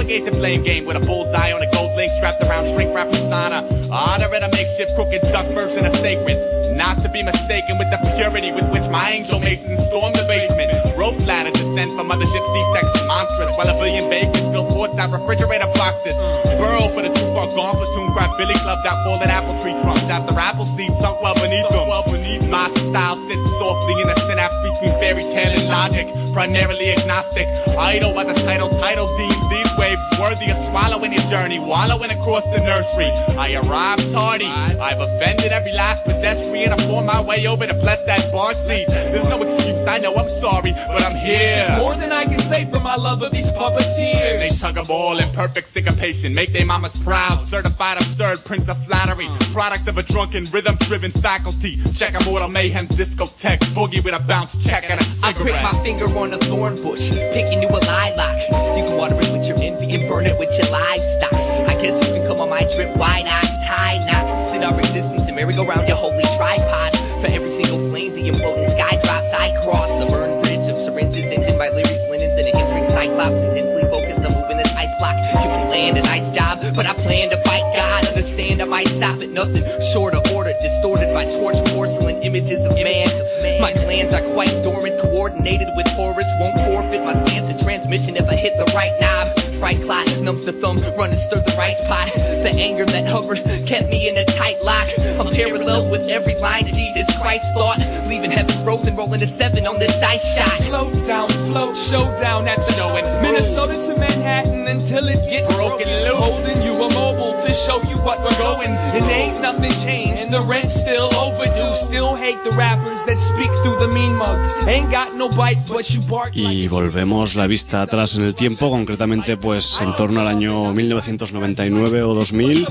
[SPEAKER 22] Navigate the blame game with a bullseye on a gold link strapped around shrink wrap persona. Honor at a makeshift crooked duck version of sacred. Not to be mistaken with the purity with which my angel masons storm the basement. Rope ladder descent from mothership C-section monstrous. While a billion bacons built forts out refrigerator boxes. Burrow for the too far gone platoon. Grab billy clubs out fallen apple tree trunks. After apple seeds sunk well beneath them. My style sits softly in the synapse between fairy tale and logic. Primarily agnostic. Idle by the title deems these waves worthy of swallowing your journey. Wallowing across the nursery. I arrived tardy. I've offended every last pedestrian. I form my way over to bless that bar seat. There's no excuse, I know I'm sorry, but I'm here.
[SPEAKER 13] Which is more than I can say for my love of these puppeteers.
[SPEAKER 22] They tug of all in perfect syncopation. Make their mamas proud. Certified absurd, prince of flattery. Product of a drunken, rhythm-driven faculty. Check a mortal mayhem discotheque. Boogie with a bounce check and a cigarette.
[SPEAKER 20] I prick my finger on a thorn bush, picking you a lilac. You can water it with your envy and burn it with your livestock. I guess you can come on my drip, why not? Tie knots in our existence and merry-go-round your holy tripod. For every single flame, the imploding sky drops. I cross a burned bridge of syringes, engined by Leary's linens and a hindering cyclops, intensely focused on moving this ice block. You can land a nice job, but I plan to fight God. Understand I might stop at nothing short of order, distorted by torch porcelain images of man. My glands are quite dormant, coordinated with Horus. Won't forfeit my stance and transmission if I hit the right knob. Fright clot numbs the thumb, run and stir the rice pot. The anger that hovered kept me in a tight lock. I'm parallel with every line Jesus Christ thought, leaving heaven frozen, rolling a 7 on this dice shot.
[SPEAKER 13] Slow down, float, showdown at the show in Minnesota to Manhattan until it gets broken loose. Holding you immobile to show you what we're going. And ain't nothing changed, and the rent's still overdue. Still hate the rappers that speak through the mean mugs. Ain't got no bite, but you bark.
[SPEAKER 1] Y volvemos la vista atrás en el tiempo, concretamente pues en torno al año 1999 o 2000,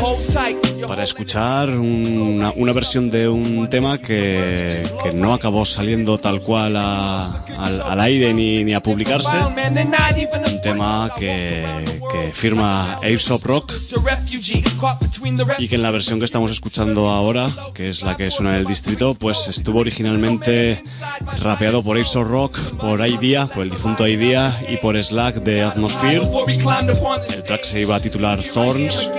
[SPEAKER 1] para escuchar una versión de un tema que no acabó saliendo tal cual al aire ni a publicarse. Un tema que firma Aesop Rock y que en la versión que estamos escuchando ahora, que es la que suena en el distrito, pues estuvo originalmente rapeado por Aesop Rock, por Idea, por el difunto Idea, y por Slack de Atmosphere. El track se iba a titular Thorns.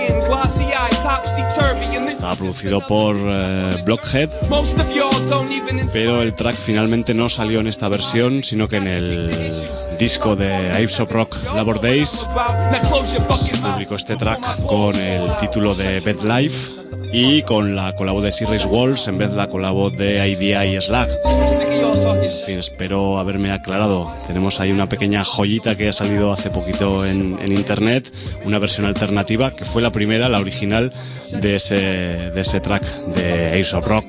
[SPEAKER 1] Estaba producido por Blockhead, pero el track finalmente no salió en esta versión, sino que en el disco de Aesop Rock Labor Days se publicó este track con el título de Bad Life y con la colabo de Series Walls en vez de la colabo de Idea y Slack. En fin, espero haberme aclarado. Tenemos ahí una pequeña joyita que ha salido hace poquito en internet, una versión alternativa que fue la primera, la original de ese track de Aesop Rock.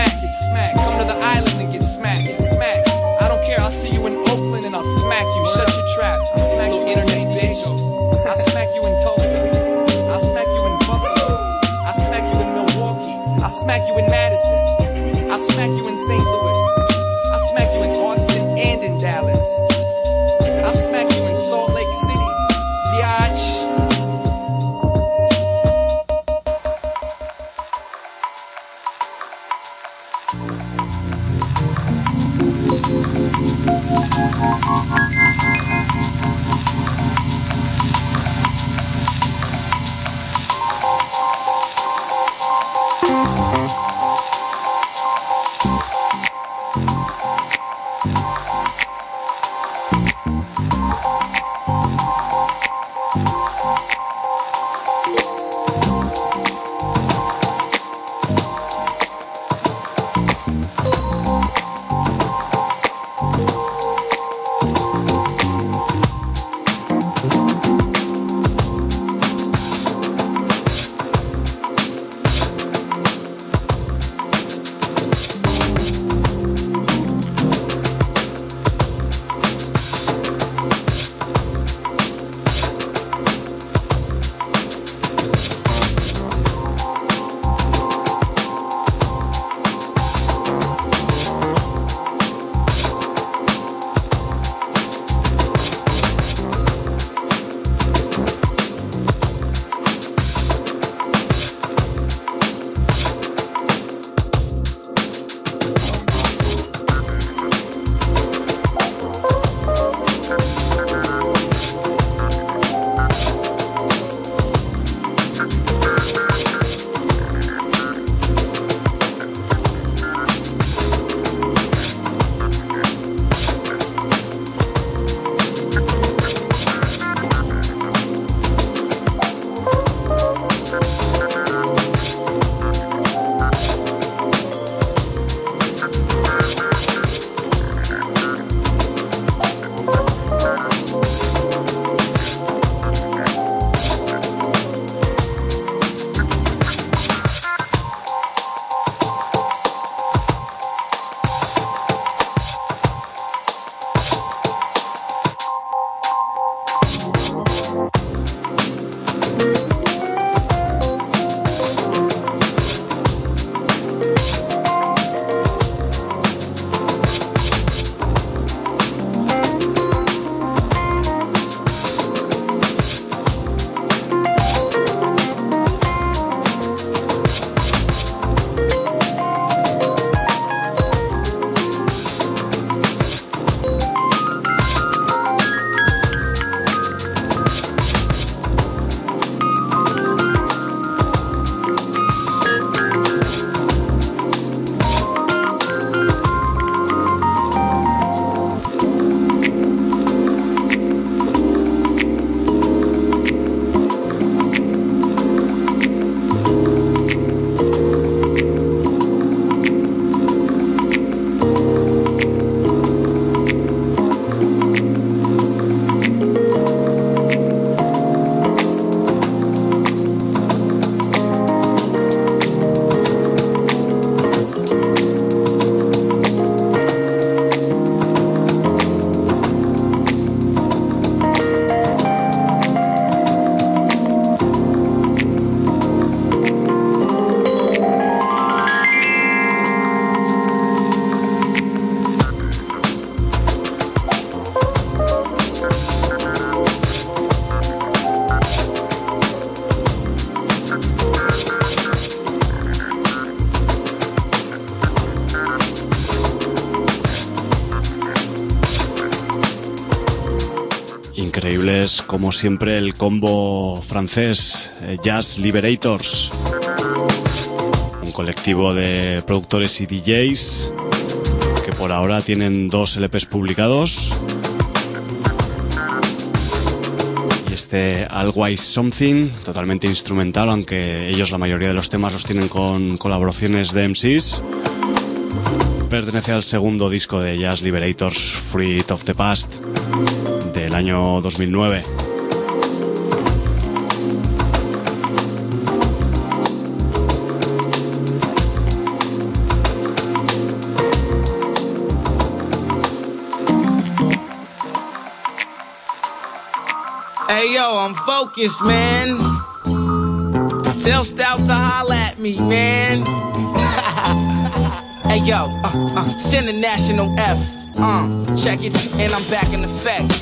[SPEAKER 13] I'll smack you in Madison, I'll smack you in St. Louis, I'll smack you in Austin and in Dallas, I'll smack you in Salt Lake City, biatch.
[SPEAKER 1] es, como siempre, el combo francés Jazz Liberators, un colectivo de productores y DJs que por ahora tienen 2 LPs publicados. Y este Always Something, totalmente instrumental, aunque ellos la mayoría de los temas los tienen con colaboraciones de MCs, pertenece al segundo disco de Jazz Liberators, Fruit of the Past, del año 2009.
[SPEAKER 2] Hey yo, I'm focused, man. Tell Stout to holla at me, man. Hey yo, send a national F. Check it, and I'm back in effect.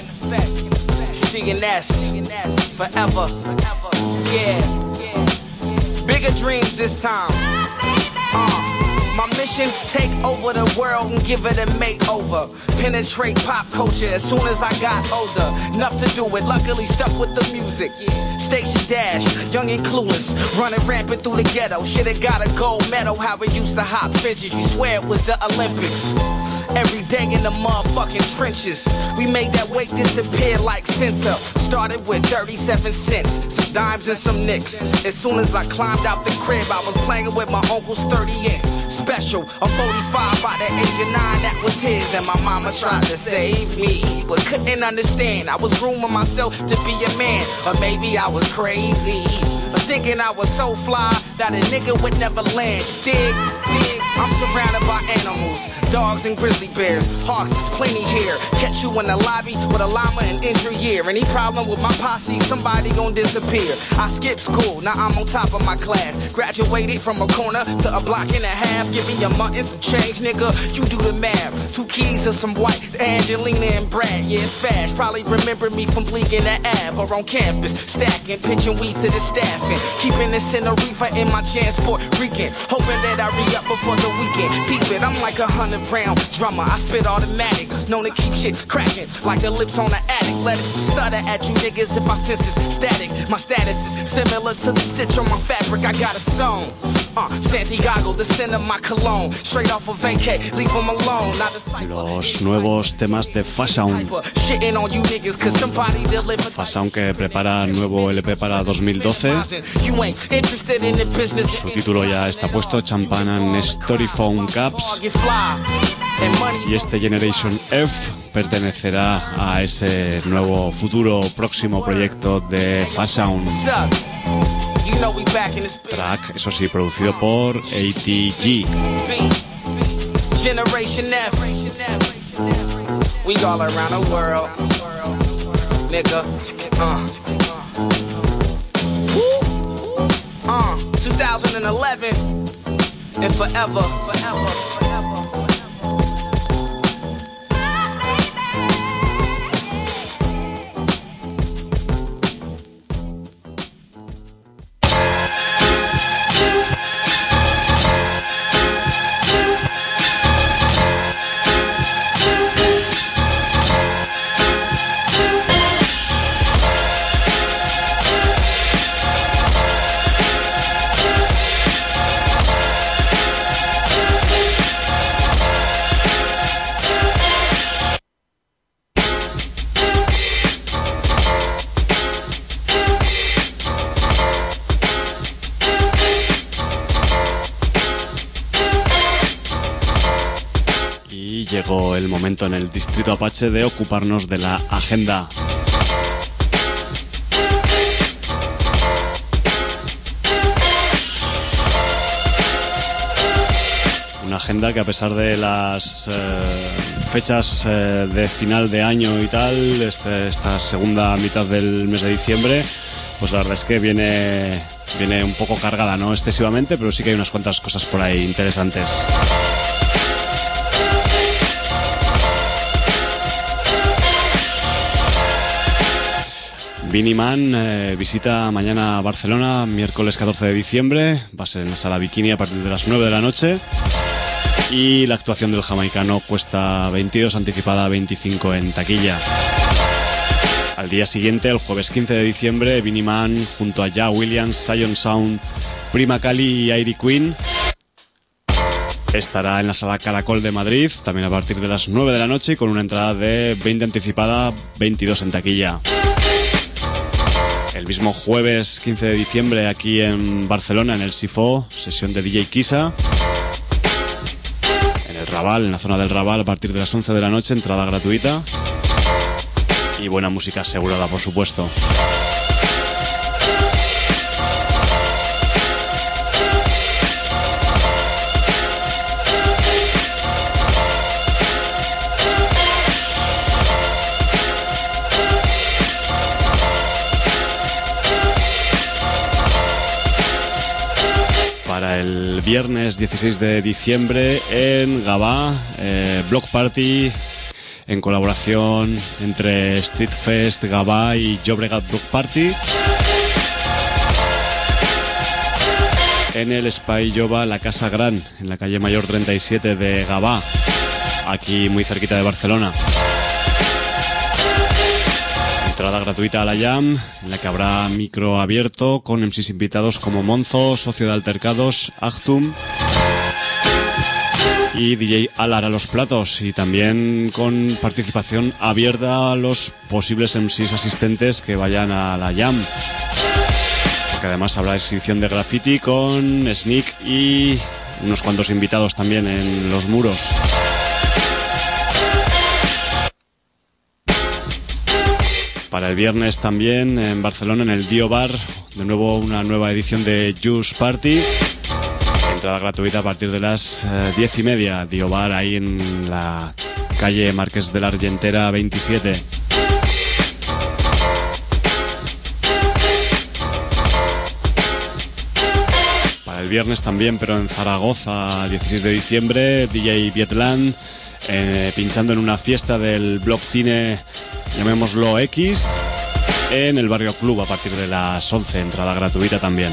[SPEAKER 2] CNS, forever. Yeah. Bigger dreams this time. My mission, take over the world and give it a makeover. Penetrate pop culture as soon as I got older. Enough to do it, luckily stuck with the music. Station Dash, young and clueless, running rampant through the ghetto. Shoulda got a gold medal, how we used to hop fences. You swear it was the Olympics. Every day in the motherfucking trenches. We made that weight disappear like censor. Started with 37 cents, some dimes and some nicks. As soon as I climbed out the crib, I was playing with my uncle's 30-inch special. I'm 45 by the age of 9, that was his. And my mama tried to save me, but couldn't understand. I was grooming myself to be a man, or maybe I was crazy, but thinking I was so fly that a nigga would never land. Dig, I'm surrounded by animals, dogs and grizzly bears, hawks, there's plenty here. Catch you in the lobby with a llama and injury year. Any problem with my posse, somebody gon' disappear. I skipped school, now I'm on top of my class. Graduated from a corner to a block and a half. Give me a month and some change, nigga, you do the math. 2 keys and some white, Angelina and Brad. Yeah, it's fast, probably remember me from Bleeking the Ave or on campus. Stacking, pitching weed to the staffing. Keeping this in a reefer in my transport, Rican. Hoping that I re-up before the weekend. Peep it, I'm like 100-round drummer. I spit automatic, known to keep shit cracking like the lips on the attic. Let it stutter at you niggas if I sense it's static. My status is similar to the stitch on my fabric. I got a song. Santiago, the sin of my cologne. Straight off of vacay, leave them alone.
[SPEAKER 1] Los nuevos temas de Fashaun. Fashaun, que prepara nuevo LP para 2012. Su título ya está puesto, Champagne and Storyphone Caps. Y este Generation F pertenecerá a ese nuevo futuro próximo proyecto de Fashaun. Track, eso sí, producido por ATG.
[SPEAKER 2] Generation F. We all around the world, nigga. 2011 and forever.
[SPEAKER 1] Llegó el momento en el Distrito Apache de ocuparnos de la agenda. Una agenda que, a pesar de las fechas de final de año y tal, esta segunda mitad del mes de diciembre, pues la verdad es que viene un poco cargada, no excesivamente, pero sí que hay unas cuantas cosas por ahí interesantes. Vinnie Man visita mañana Barcelona, miércoles 14 de diciembre. Va a ser en la Sala Bikini a partir de las 9 de la noche. Y la actuación del jamaicano cuesta 22, anticipada 25 en taquilla. Al día siguiente, el jueves 15 de diciembre, Vinnie Mann junto a Ja Williams, Sion Sound, Prima Cali y Airy Queen estará en la Sala Caracol de Madrid, también a partir de las 9 de la noche y con una entrada de 20 anticipada, 22 en taquilla. El mismo jueves 15 de diciembre aquí en Barcelona, en el Sifó, sesión de DJ Kisa. En el Raval, en la zona del Raval, a partir de las 11 de la noche, entrada gratuita. Y buena música asegurada, por supuesto. Para el viernes 16 de diciembre en Gavà, Block Party en colaboración entre Street Fest Gavà y Llobregat Block Party en el Espai Jove La Casa Gran, en la calle Mayor 37 de Gavà, aquí muy cerquita de Barcelona. Entrada gratuita a la Jam, en la que habrá micro abierto con MCs invitados como Monzo, Socio de Altercados, Actum y DJ Alar a los platos, y también con participación abierta a los posibles MCs asistentes que vayan a la Jam, porque además habrá exhibición de graffiti con Sneak y unos cuantos invitados también en los muros. Para el viernes también en Barcelona, en el Dio Bar, de nuevo una nueva edición de Juice Party. Entrada gratuita a partir de las 10:30. Dio Bar ahí en la calle Marqués de la Argentera 27. Para el viernes también, pero en Zaragoza, 16 de diciembre, DJ Vietland pinchando en una fiesta del Blog Cine, llamémoslo X, en el Barrio Club a partir de las 11, entrada gratuita también.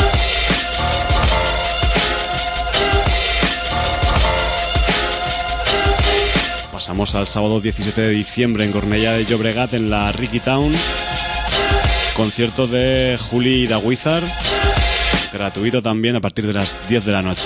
[SPEAKER 1] Pasamos al sábado 17 de diciembre en Cornellà de Llobregat, en la Ricky Town, concierto de Juli Da Wizard, gratuito también a partir de las 10 de la noche.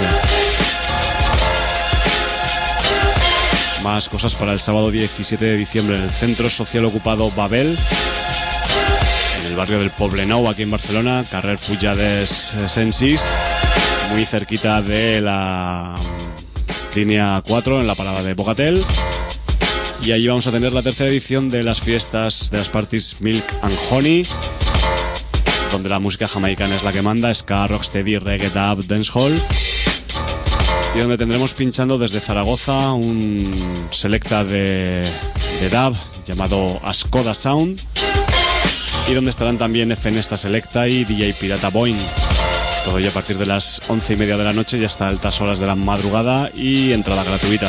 [SPEAKER 1] Más cosas para el sábado 17 de diciembre en el Centro Social Ocupado Babel, en el barrio del Poblenou, aquí en Barcelona, carrer Pujades Sensis, muy cerquita de la línea 4, en la parada de Bogatel. Y allí vamos a tener la tercera edición de las fiestas de las parties Milk and Honey, donde la música jamaicana es la que manda, ska, rocksteady, reggae, dub, dancehall. Y donde tendremos pinchando desde Zaragoza un selecta de dub llamado Ascoda Sound, y donde estarán también Fenesta Selecta y DJ Pirata Boing. Todo ello a partir de las 11:30 de la noche y hasta altas horas de la madrugada, y entrada gratuita.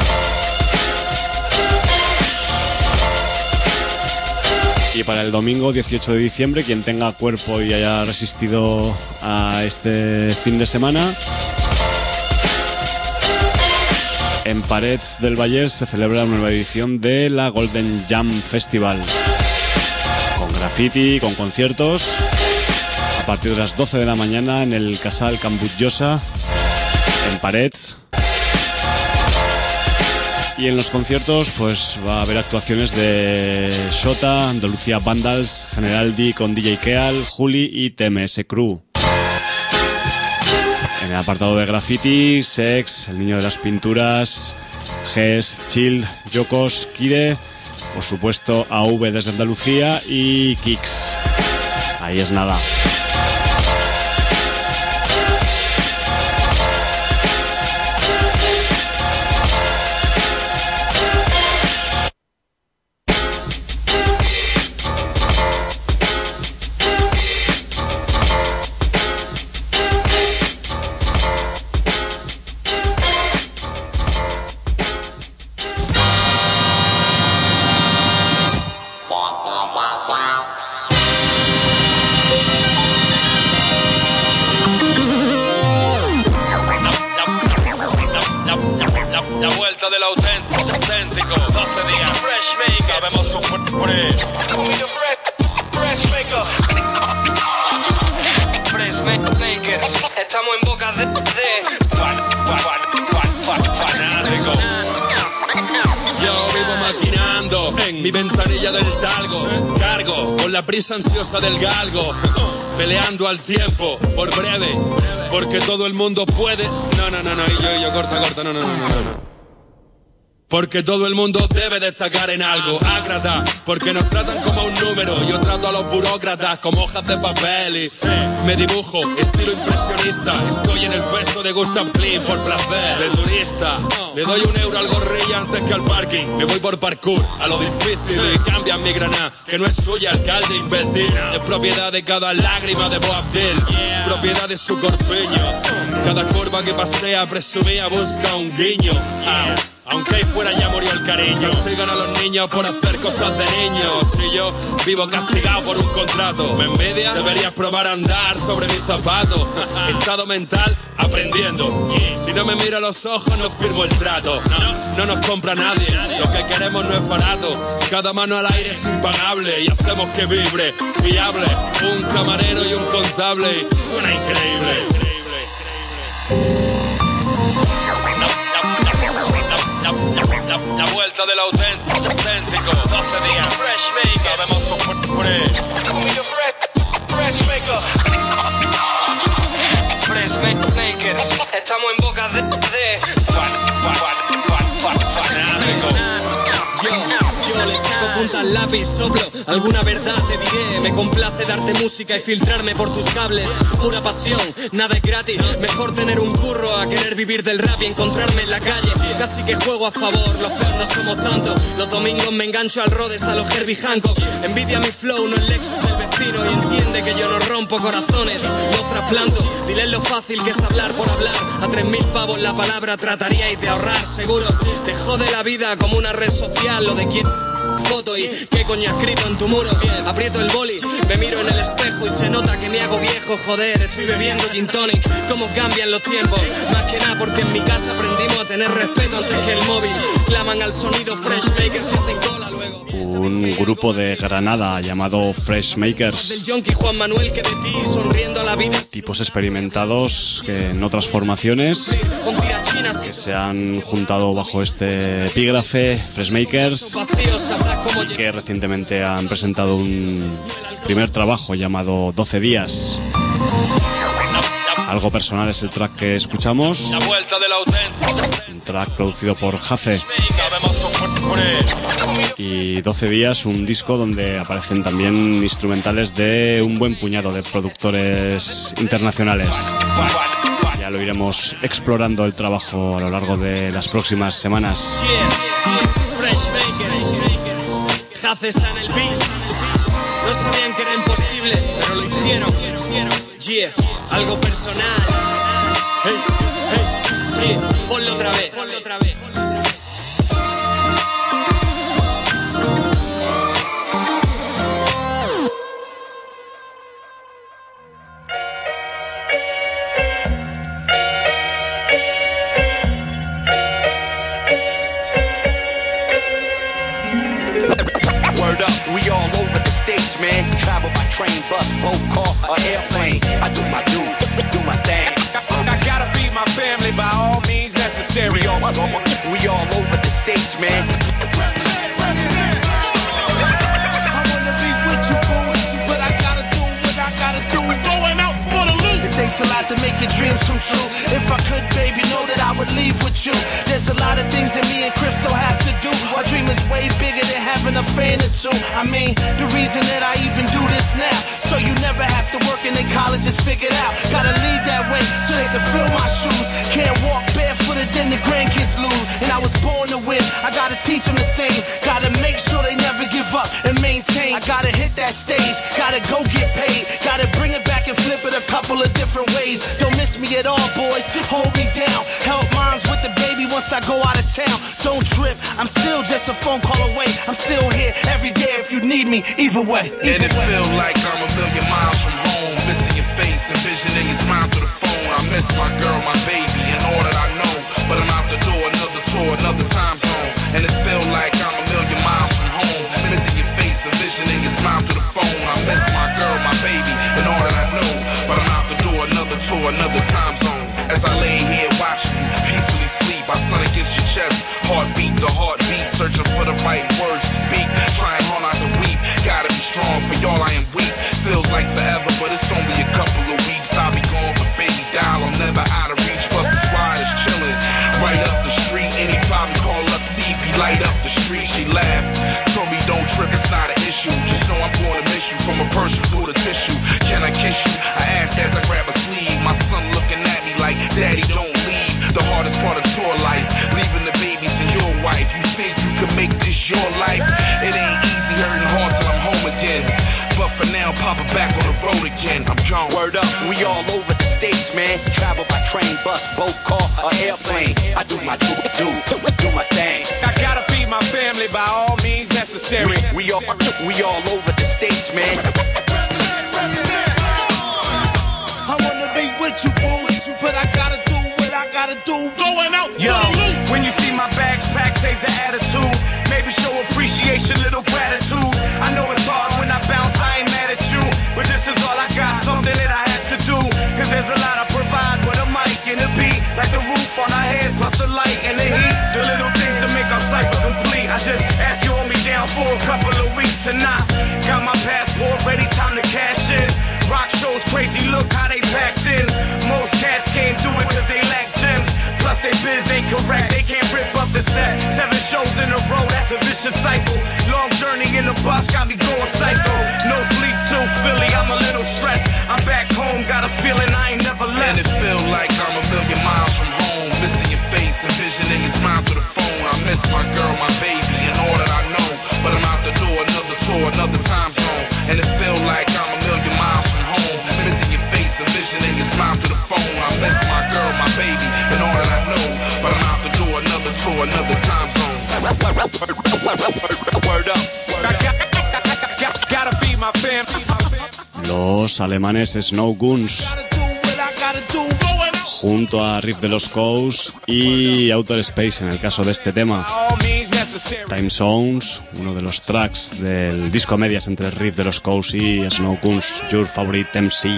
[SPEAKER 1] Y para el domingo 18 de diciembre, quien tenga cuerpo y haya resistido a este fin de semana, en Parets del Vallès se celebra una nueva edición de la Golden Jam Festival, con graffiti, con conciertos, a partir de las 12 de la mañana en el Casal Can Butjosa, en Parets. Y en los conciertos pues va a haber actuaciones de Shota, Andalucía Vandals, General D con DJ Keal, Juli y TMS Crew. En el apartado de graffiti, Sex, El Niño de las Pinturas, Ges, Chill, Yokos, Kire, por supuesto AV desde Andalucía y Kicks. Ahí es nada.
[SPEAKER 3] La vuelta del auténtico, 12 días, Fresh Make sabemos sufrir.
[SPEAKER 5] Fresh Makers, estamos en boca de
[SPEAKER 3] fanático. Yo vivo maquinando en mi ventanilla del talgo. Cargo con la prisa ansiosa del galgo. Peleando al tiempo, por breve. Porque todo el mundo puede. No, y yo, corta, no. Porque todo el mundo debe destacar en algo. Ágrata, porque nos tratan como un número. Yo trato a los burócratas como hojas de papel y me dibujo, estilo impresionista. Estoy en el puesto de Gustav Klimt por placer, de turista. Le doy €1 al gorrilla antes que al parking. Me voy por parkour, a lo difícil. Y cambian mi granada, que no es suya, alcalde imbécil. Es propiedad de cada lágrima de Bob Dylan. Propiedad de su corpiño. Cada curva que pasea presumía busca un guiño. Aunque ahí fuera ya murió el cariño. Sigan a los niños por hacer cosas de niños. Si yo vivo castigado por un contrato, ¿me envidia? Deberías probar a andar sobre mis zapatos. Estado mental, aprendiendo. Si no me miro a los ojos, no firmo el trato. No nos compra nadie. Lo que queremos no es barato. Cada mano al aire es impagable. Y hacemos que vibre, fiable. Un camarero y un contable. Y suena increíble. La vuelta del auténtico. 12 días. Fresh Makers. Sabemos sufrir. Fresh
[SPEAKER 5] Makers. Estamos en boca de Yo le saco punta al lápiz, soplo alguna verdad te diré. Me complace darte música y filtrarme por tus cables. Pura pasión, nada es gratis. Mejor tener un curro a querer vivir del rap y encontrarme en la calle. Casi que juego a favor, los feos no somos tantos. Los domingos me engancho al Rhodes, a los Herbie Hancock. Envidia mi flow, no el Lexus del vecino. Y entiende que yo no rompo corazones, los trasplanto. Dile lo fácil que es hablar por hablar. A 3.000 pavos la palabra trataríais de ahorrar. Seguro te jode la vida como una red social. Lo de quién foto y qué coño ha escrito en tu muro. Aprieto el boli, me miro en el espejo y se nota que me hago viejo. Joder, estoy bebiendo gin tonic. Cómo cambian los tiempos. Más que nada porque en mi casa aprendimos a tener respeto antes que el móvil. Claman al sonido Fresh Makers y hacen cola luego.
[SPEAKER 1] Un grupo de Granada llamado Fresh Makers.
[SPEAKER 5] Del Yonki Juan Manuel que de ti sonriendo a la vida.
[SPEAKER 1] Tipos experimentados que en otras formaciones que se han juntado bajo este epígrafe Fresh Makers y que recientemente han presentado un primer trabajo llamado 12 días. Algo personal es el track que escuchamos.
[SPEAKER 3] La vuelta del auténtico.
[SPEAKER 1] Un track producido por Jace. Y 12 días, un disco donde aparecen también instrumentales de un buen puñado de productores internacionales. Ya lo iremos explorando el trabajo a lo largo de las próximas semanas.
[SPEAKER 5] Fresh Makers. Jace está en el beat. No sabían que era imposible, pero lo hicieron. Yeah, algo personal. Hey, yeah, ponlo otra vez.
[SPEAKER 23] Word up, we all over the states, man. Travel by train, bus, boat, car, or airplane. I do my thing.
[SPEAKER 8] I gotta feed my family by all means necessary.
[SPEAKER 23] We all over the states, man.
[SPEAKER 9] I wanna be with you, but I gotta do what I gotta do. Going out for the loot. It takes a lot to make your dreams come true. If I could, baby, know that I would leave with you. There's a lot of things that me and Crypto have to do. Our dream is way bigger than having a fan or two. I mean, the reason that I even do this now, so you never have to work and in college is figured out. Gotta lead that way so they can fill my shoes. Can't walk barefooted, then the grandkids lose. And I was born to win, I gotta teach them the same. Gotta make sure they never give up and maintain. I gotta hit that stage, gotta go get paid. Gotta bring it back and flip it a couple of different ways. Don't miss me at all, boys, just hold me down. Help moms with the baby once I go out of town. Don't trip, I'm still just a phone call away. I'm still here every day if you need me, either way.
[SPEAKER 8] And it feel like I'm a million miles from home. Missing your face, envisioning your smile through the phone. I miss my girl, my baby, and all that I know. But I'm out the door, another tour, another time zone. And it feel like I'm a million miles from home.
[SPEAKER 6] baby, and all that I know. But I'm out the door, another tour, another time zone. As I lay here watching you peacefully sleep, I sun against your chest, heartbeat to heartbeat, searching for the right words to speak, trying hard not to weep. Gotta be strong, for y'all I am weak. Feels like forever, but it's only a couple of weeks. I'll be gone, but baby doll, I'm never out of reach. Plus the squad is chilling right up the street. Any problems, call up TV, light up the street. She laughed, told me don't trip, it's not an issue. Just know I'm gonna miss you from a person through the tissue. Can I kiss you? I asked as I grab a sleeve. My son looking at me like, Daddy, don't leave. The hardest part of tour life, leaving the babies and your wife. You think you can make this your life? It ain't easy, hurting hard till I'm home again. But for now, Papa back on the road again. I'm gone.
[SPEAKER 23] Word up, we all over the states, man. Travel by train, bus, boat, car, or airplane. I do my do my thing.
[SPEAKER 8] I gotta feed my family by all means necessary.
[SPEAKER 23] We all over the states, man.
[SPEAKER 9] I wanna be with you, boo, but I gotta do what I gotta do. Going out,
[SPEAKER 8] yo. When you see my bags packed, save the attitude. Maybe show appreciation, little gratitude. I know it's hard when I bounce, I ain't mad at you, but this is all I got, something that I have to do. Cause there's a lot I provide with a mic and a beat, like the roof on our heads, plus the light and the heat. The little things to make our cipher complete. I just ask you hold me down for a couple of weeks and I got my passport ready, time to cash in. Rock shows crazy, look how they packed in. Most cats can't do it cause they lack gems. Plus they biz ain't correct, they can't rip up the set. 7 shows in a row, that's a vicious cycle. Long journey in the bus got me going psycho. No sleep till Philly, I'm a little stressed. I'm back home, got a feeling I ain't never left.
[SPEAKER 6] And it feel like I'm a million miles from home, missing your face and visioning your smile through the phone. I miss my girl, my baby, and all that I know. But I'm out the door, another tour, another time zone. And it feel like I'm a million miles from home, missing your face and visioning your smile through the phone. I miss my girl, my baby, and all that I know. But I'm out the door, another tour, another time zone.
[SPEAKER 8] Word up. Gotta feed my family.
[SPEAKER 1] Los alemanes Snow Goons, junto a Riff de los Coast y Outer Space en el caso de este tema. Time Zones, uno de los tracks del disco a medias entre Riff de los Coast y Snow Goons, Your Favorite MC.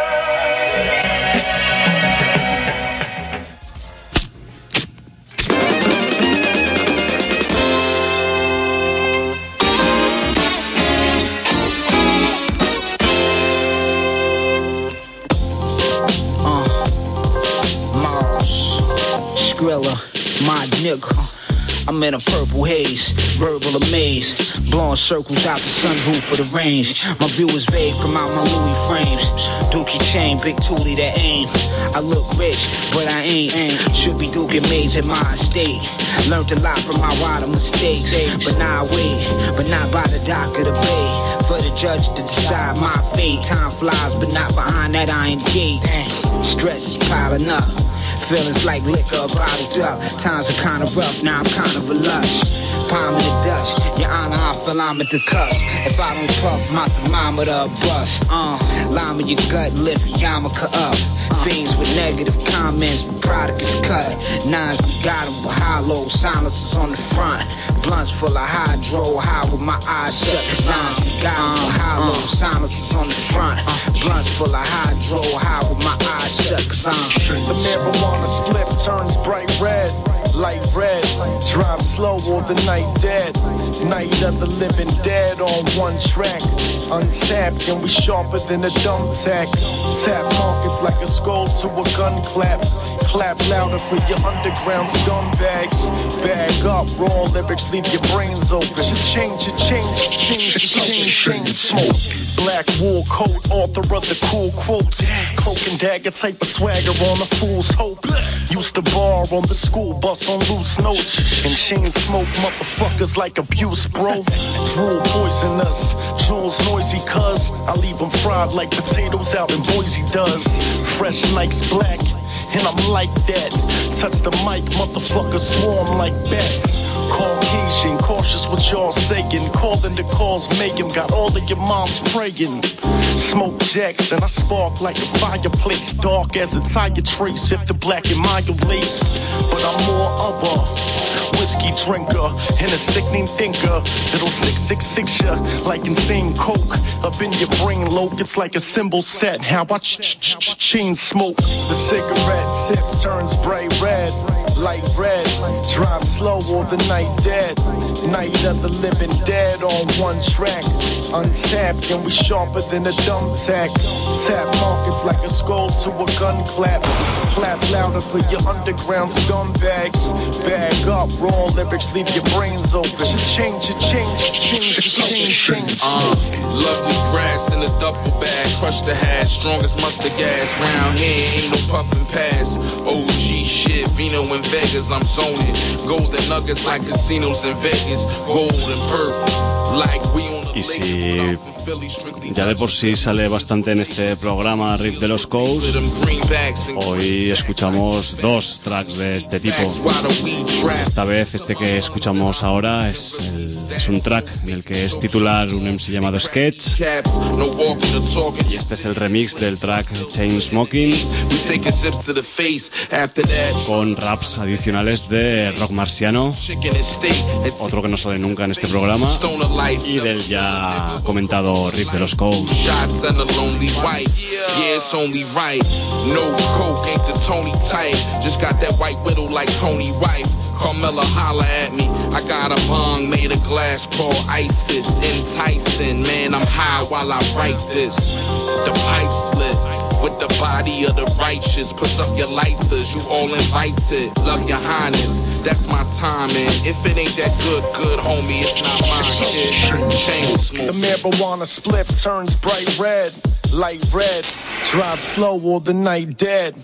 [SPEAKER 11] My nigga, I'm in a purple haze, verbal amaze, blowing circles out the sunroof for the range. My view is vague from out my Louis frames. Dookie chain, big toolie that aim. I look rich, but I ain't. Should be Duke Maze at my estate. Learned a lot from my wider mistakes, but now I wait, but not by the dock of the bay. For the judge to decide my fate. Time flies, but not behind that iron gate. Stress is piling up. Feelings like liquor bottled up. Times are kind of rough, now I'm kind of a lush. Palm in the Dutch, your honor, I feel I'm at the cusp. If I don't puff, my thermometer bust. Lime in your gut, lift your yarmulke up. Fiends with negative comments, product is cut. Nines, we got them with hollow, silencers on the front. Blunts full of hydro, high with my eyes shut. Nines, we got them with hollow, silencers on the front. Blunts full of hydro, high with my eyes shut. Cause
[SPEAKER 12] the marijuana split turns bright red. Light red, drive slow or the night dead. Night of the living dead on one track. Untapped and we sharper than a dumb tack. Tap markets like a skull to a gun clap. Clap louder for your underground scumbags. Bag up, raw lyrics leave your brains open. Change, smoke. Black wool coat, author of the cool quotes. Cloak and dagger type of swagger on a fool's hope. Used to bar on the school bus on loose notes. And chain smoke motherfuckers like abuse, bro. Drool poisonous, jewels noisy cuz I leave them fried like potatoes out in Boise does. Fresh Nikes black, and I'm like that. Touch the mic, motherfuckers swarm like bats. Caucasian, cautious what y'all saying. Calling the calls, make him. Got all of your moms praying. Smoke jacks and I spark like a fireplace. Dark as a tire trace, if the black and mild lace. But I'm more of a whiskey drinker and a sickening thinker. That'll 666 ya like insane coke. Up in your brain lobe, it's like a cymbal set. How I chain smoke. The cigarette tip turns bright red, light red. Drive slow or the night dead. Night of the living dead on one track. Untapped and we sharper than a dumb tack. Tap markets like a skull to a gun clap. Clap louder for your underground scumbags. Bag up, raw lyrics, leave your brains open. Change.
[SPEAKER 6] Lovely grass in a duffel bag. Crush the hash, strongest mustard gas. Round here ain't no puffin' pass. OG shit, Vino in Vegas, I'm zoning. Golden nuggets like casinos in Vegas. Gold and purple, like we on the
[SPEAKER 1] y si ya de por sí sale bastante en este programa Riff de los Coast, hoy escuchamos dos tracks de este tipo. Esta vez este que escuchamos ahora es un track en el que es titular un MC llamado Sketch, y este es el remix del track Chain Smoking con raps adicionales de Rock Marciano, otro que no sale nunca en este programa, y del ya comentado Riff de los Coast.
[SPEAKER 6] Shots and a lonely wife. Yeah, it's only right. No coke, ain't the Tony type. Just got that white widow like Tony wife. Carmella holla at me. I got a bong made of glass called ISIS. Enticing, man, I'm high while I write this. The pipe slit with the body of the righteous. Push up your lighters, you all invited. Love your highness, that's my timing. If it ain't that good, homie, it's not mine, kid. Chain smoke.
[SPEAKER 12] The marijuana split turns bright red, light red. Drive slow or the night dead.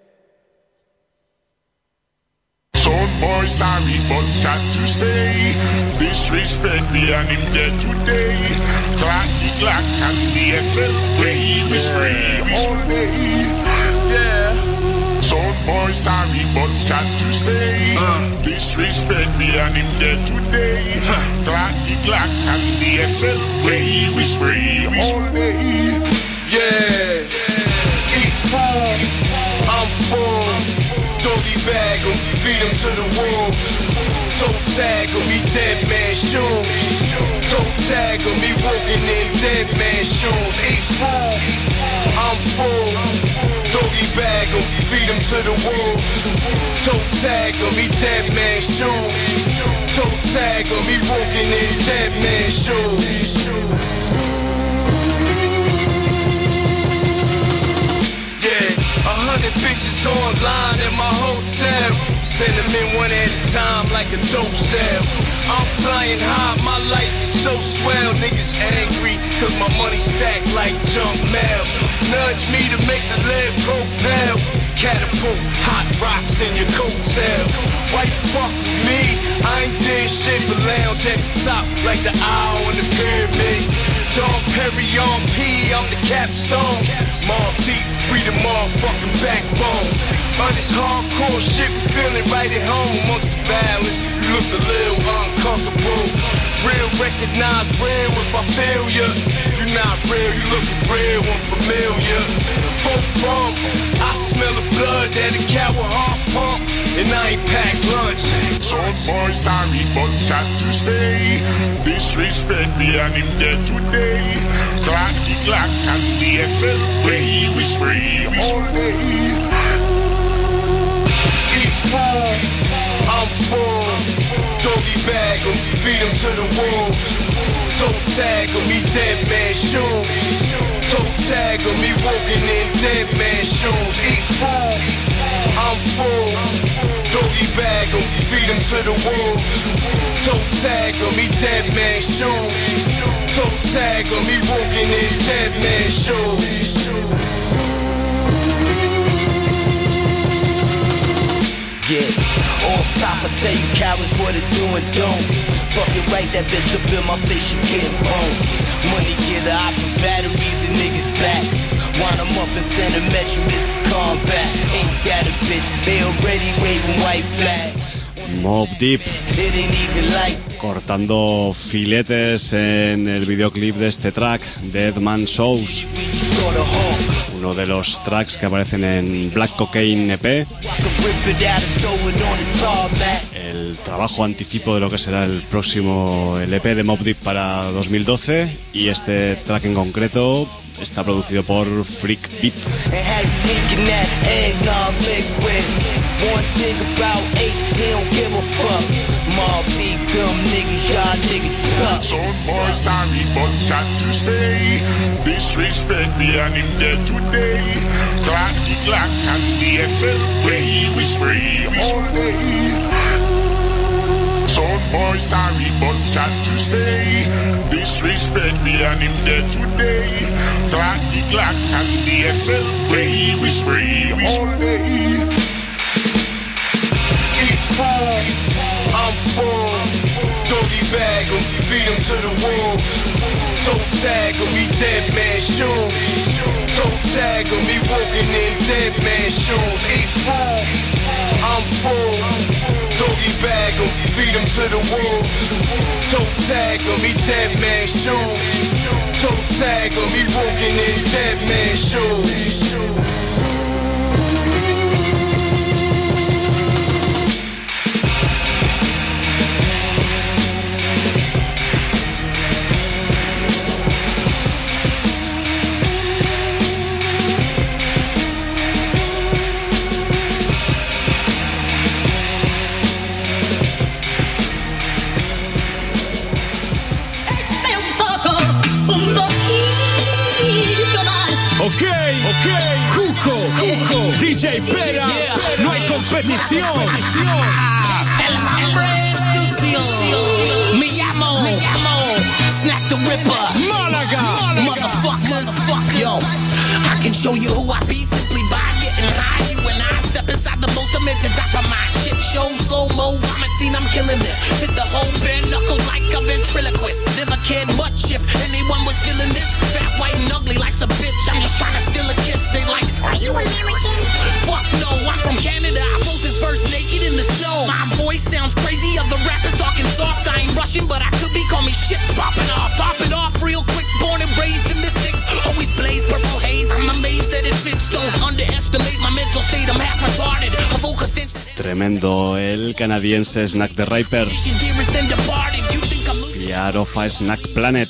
[SPEAKER 4] Son boy sorry but sad to say. Disrespect me and him dead today. Glock and the SLP. We scream all day. Yeah. Son boy sorry but sad to say. Disrespect me and him dead today. Glock and the SLP. We scream all day.
[SPEAKER 9] Yeah. Eat food. I'm full. Doggy bag 'em, feed 'em to the wolves. Toe tag 'em, he dead man shoes. Toe tag 'em, he walking in dead man shoes. Eat food, I'm full. Doggy bag 'em, feed 'em to the wolves. Toe tag 'em, he dead man shoes. Toe tag 'em, he walking in dead man shoes. 100 bitches online in my hotel. Send them in one at a time like a dope sale. I'm flying high, my life is so swell. Niggas angry, cause my money stacked like junk mail. Nudge me to make the lead propel. Catapult, hot rocks in your coattail. White fuck with me, I ain't did shit but lounge at the top like the eye on the pyramid. Dom Perignon P, I'm the capstone. Mob deep, free the motherfucking backbone. On this hardcore shit, we feeling right at home. Amongst the violence, you look a little uncomfortable. Real recognize real if I feel ya. You not real, you looking real, unfamiliar. Folk from, I smell the blood that a cow with heart pump. And I ain't packed lunch.
[SPEAKER 4] Son boy sorry but sad to say. Disrespect me and him dead today. Glock and the SLP. We scream all day.
[SPEAKER 9] Eat food, I'm full. Doggy bag 'em, feed 'em to the wolves. Toe tag 'em, he dead man shoes. Toe tag 'em, he walking in dead man shoes. Eat food, I'm full. Doggy bag 'em, feed 'em to the wolves. Toe tag 'em, he dead man shoes. Toe tag 'em, he walking in dead man shoes.
[SPEAKER 11] Yeah, off top I tell you cowards what it do and don't. Fucking right, that bitch up in my face, you get boned. Money getter, I put batteries in niggas' backs. Wind them up and send them at you, this is combat. Ain't got a bitch, they already waving white flags.
[SPEAKER 1] Mobb Deep, cortando filetes en el videoclip de este track, Dead Man Shows, uno de los tracks que aparecen en Black Cocaine EP, el trabajo anticipo de lo que será el próximo EP de Mobb Deep para 2012, y este track en concreto está producido por Freak Beats.
[SPEAKER 4] Some boys sorry but sad to say, disrespect me and him dead today. Clack the clack and the SLK, we spray all day. Some boys sorry but sad to say, disrespect me and him dead today. Clack the clack and the SLK, we spray all day.
[SPEAKER 8] Eat food, I'm full. Doggy bag 'em, feed 'em to the wolves. Toe tag 'em, we dead man shoes. Toe tag 'em, me walking in dead man shoes. Eat food, I'm full. Doggy bag 'em, feed 'em to the wolves. Toe tag 'em, me dead man shoes. Toe tag 'em, me walking in dead man shoes.
[SPEAKER 10] Juco, DJ Pera, no hay competición.
[SPEAKER 14] El hambre sucio. Me llamo Snack the Ripper.
[SPEAKER 10] Málaga.
[SPEAKER 14] Motherfuckers. Yo, I can show you who I be simply by getting high. You and I step inside the most demented top of my shit show. Slow-mo, vomit scene, I'm killing this. Fist the whole bare knuckle like a ventriloquist. Never cared much if anyone was feeling this. Fat, white, and ugly like a bitch. I'm just trying to steal a kiss. They like, are you American? Fuck no, I'm from Canada. I wrote this verse naked in the snow. My voice sounds crazy, other rappers talking soft. I ain't rushing, but I could be. Call me shit popping off. Top it off real quick, born and raised in mystics. Always blaze purple haze. I'm amazed that it fits. Don't underestimate my mental state. I'm half retarded. A vocal stench.
[SPEAKER 1] Tremendo el canadiense Snack the Ripper. Piar of a Snack Planet.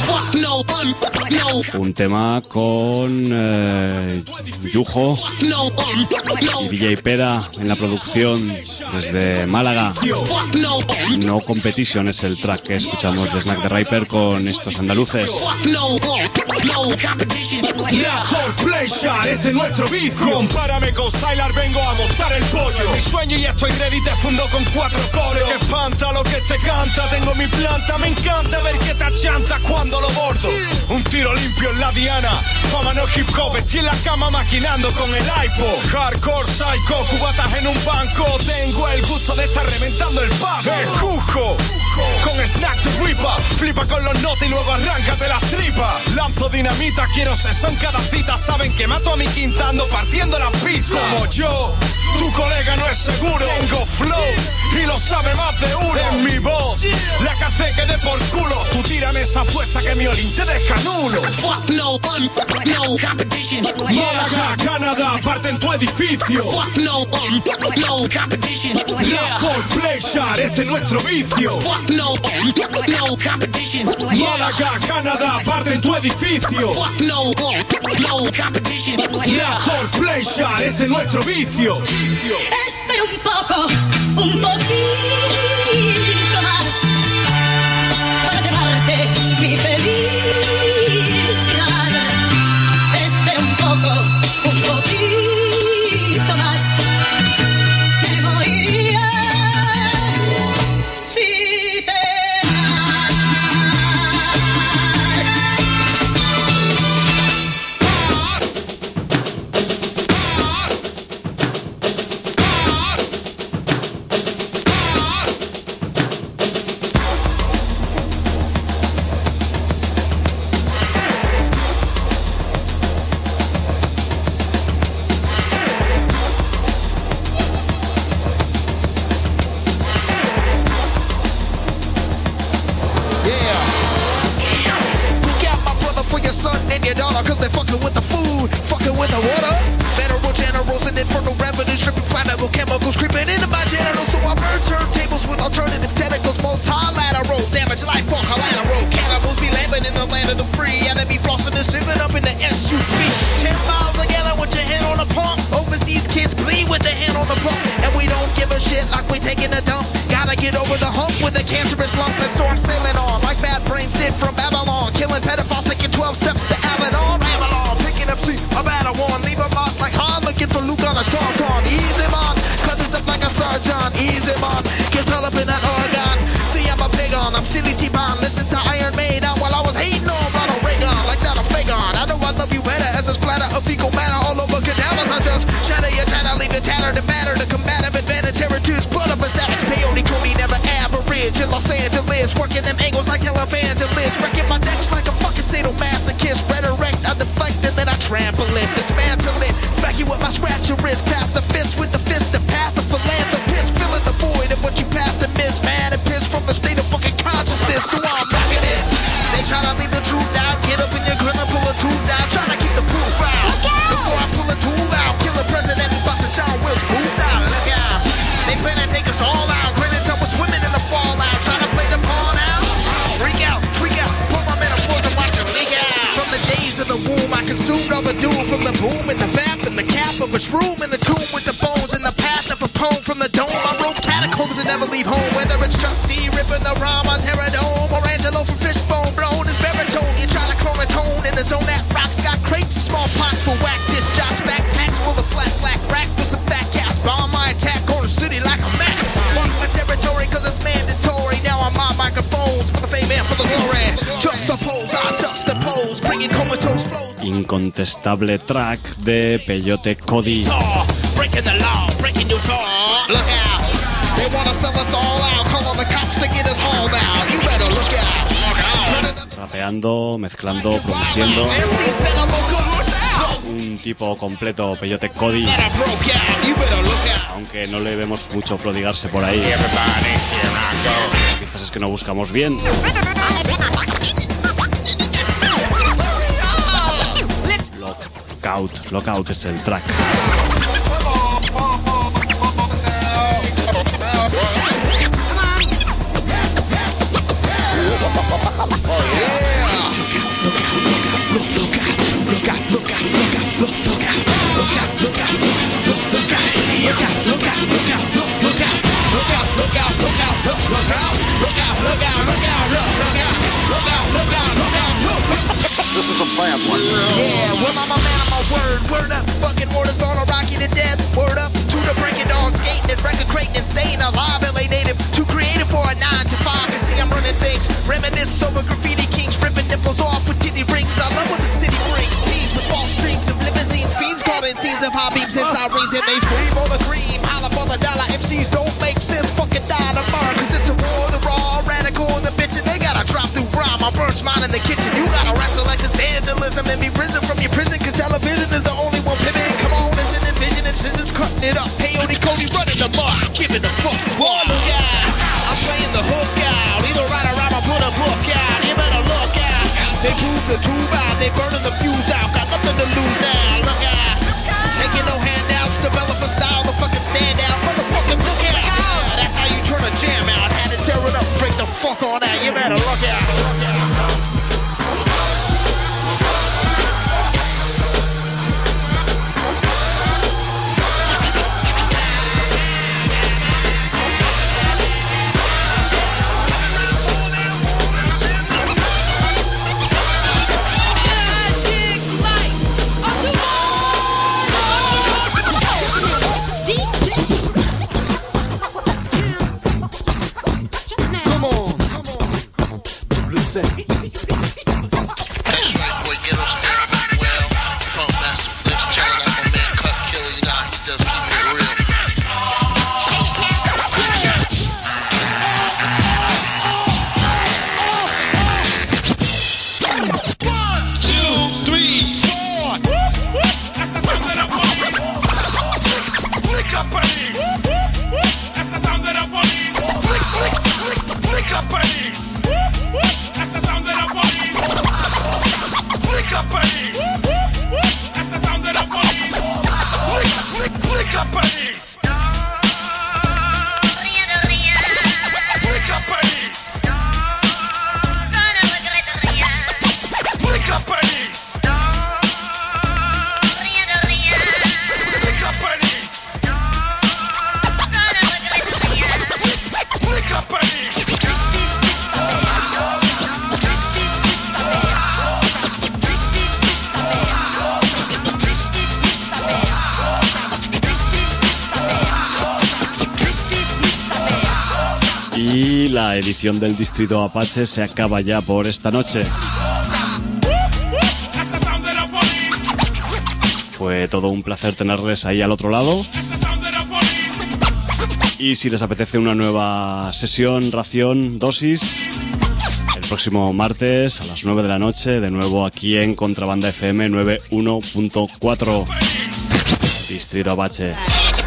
[SPEAKER 1] Un tema con Yujo y DJ Pera en la producción desde Málaga. No Competition es el track que escuchamos de Snack the Ripper con estos andaluces.
[SPEAKER 10] Este es nuestro vicio. Compárame con Sylar, vengo a montar el pollo. Mi sueño y ya estoy ready, te fundo con 4 coros. Que espanta lo que te canta, tengo mi planta. Me encanta ver que te achanta cuando lo bordo. Un tiro limpio en la diana. Fama no hip hop, estoy en la cama maquinando con el iPod. Hardcore, psycho, cubatas en un banco. Tengo el gusto de estar reventando el pago. El Juco, con Snack the Ripper. Flipa con los notes y luego arráncate las tripas. Lanzo dinamita, quiero sexo en cada cita. Saben que mato a mi quintando partiendo la pizza. Como yo, tu colega no es seguro. Tengo flow y lo sabe más de uno. En mi voz, la cacé que dé por culo. Tú tírame esa apuesta que mi olín te deja nulo.
[SPEAKER 14] Fuck no competition.
[SPEAKER 10] Málaga, Canadá, parte en tu edificio.
[SPEAKER 14] Fuck no competition.
[SPEAKER 10] La Coldplay Shard, este es nuestro vicio.
[SPEAKER 14] Fuck no competition.
[SPEAKER 10] Málaga, Canadá, parte en tu edificio.
[SPEAKER 14] Fuck no competition.
[SPEAKER 10] La Coldplay Shard, este es nuestro vicio.
[SPEAKER 21] Espera un poquito más para llevarte mi felicidad. Espera un poquito más. Me moriría si te
[SPEAKER 15] your daughter, cause they fucking with the food, fucking with the water. Federal generals and infernal revenue, stripping flammable chemicals creeping into my genitals. So I burn turntables with alternative tentacles, multilateral damage like for collateral. Cannibals be landing in the land of the free, and they be flossing and sipping up in the SUV. 10 miles together with your hand on the pump. Overseas kids bleed with their hand on the pump, and we don't give a shit like we taking a dump. Gotta get over the hump with a cancerous lump, and so I'm sailing on like bad brains did from Babylon, killing pedophiles, taking 12 steps to Avalon. Babylon, picking up see a battle one, leave them lost like Han, looking for Luke on a Tauntaun. Easy man, cuts us up like a sergeant. Easy man, get all up in that organ. See I'm a pig on, I'm Steely T-Bond. Listen to Iron Maiden while I was hating on Ronald Reagan, like that I'm Fagon. I know I love you better as a splatter of fecal matter all over cadavers. I just shatter your china, leave you tattered and battered. The combative advantage heritage, blood of a savage. Peyote Cody never average in Los Angeles, working them angles like televangelists, wrecking my decks like a fucking sadomasochist. Redirect, I deflect and then I trample it, dismantle it, smack you with my scratcher wrist, pass the fist with the fist, the pass a philanthropist, filling the void of what you passed and missed, man, and piss from the state of fucking consciousness. So I'm knocking this. They try to leave the truth out, get up in your grill and pull a tooth out, try to keep the proof out. Before I pull a tool out, kill a president and bust a John Wilkes moved out. Look out, they plan to take us all out, grinning till we're swimming in the fallout, trying to play the pawn out. Freak out, tweak out, pull my metaphors and watch it leak out. From the days of the womb, I consumed all the doom from the boom in the bath and the cap of a shroom in the tomb with the bones in the path of a poem from the dome. I wrote catacombs and never leave home, whether it's Chuck D ripping the rhyme on Terradome or Angelo from Fishbone blown his baritone. You try to clone a tone in the zone that rocks, got crates, small pots for whack disc jocks, backpacks full of flat black rack with some fat cats. Bomb my attack on the city like a Mac. Walk my territory cause it's mandatory. Now I'm on microphones for the fame and for the glory. Just suppose I juxtapose, bringing comatose flows.
[SPEAKER 1] Incontestable track de Peyote Cody.
[SPEAKER 15] Breaking the law, breaking your jaw. Look out, they wanna sell us all out, call on the cops to get us hauled out. You better look out.
[SPEAKER 1] Rapeando, mezclando, produciendo. Un tipo completo, Peyote Cody. Aunque no le vemos mucho prodigarse por ahí. Quizás es que no buscamos bien. Lockout es el track.
[SPEAKER 15] This is a bad one. Yeah, well, I'm a man of my word. Word up, fucking mortars gonna rock you to death. Word up to the break it on, skating and record crating and staying alive. LA native, too creative for a 9 to 5. You see, I'm running things. Reminisce over graffiti kings, ripping nipples off with titty rings. I love what the city brings. Teens with false dreams of limousines, fiends caught in scenes of high beams and sirens, and they scream all the cream. Holla for the dollar. MCs don't make sense. Fucking die tomorrow, cause it's a war. The raw, radical, and the bitch, and they gotta drop through rhyme. I burnt mine in the kitchen. You gotta wrestle existentialism and be risen from your prison, cause television is the only one pivoting. Come on, listen and vision and scissors cutting it up. Peyote Cody running the bar, giving the fuck. Boy, look out, I'm playing the hook out. Either ride around or put a book out. You better look out. They prove the tube out, they burning the fuse out. Got nothing to lose now, look out. Taking no handouts, develop a style to fucking stand out. Motherfucking look out. Yeah, that's how you turn a jam out. Had to tear it up, break the fuck on out. You better look out.
[SPEAKER 1] la edición del Distrito Apache se acaba ya por esta noche. Fue todo un placer tenerles ahí al otro lado. Y si les apetece una nueva sesión, ración, dosis, el próximo martes a las 9 de la noche, de nuevo aquí en Contrabanda FM 91.4, Distrito Apache.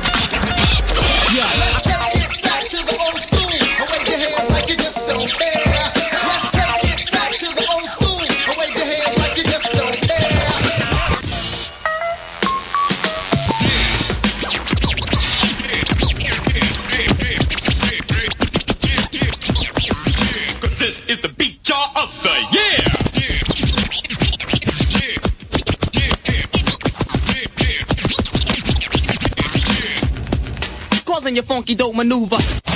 [SPEAKER 3] This is the beat jar of the year.
[SPEAKER 15] Causing your funky dope maneuver.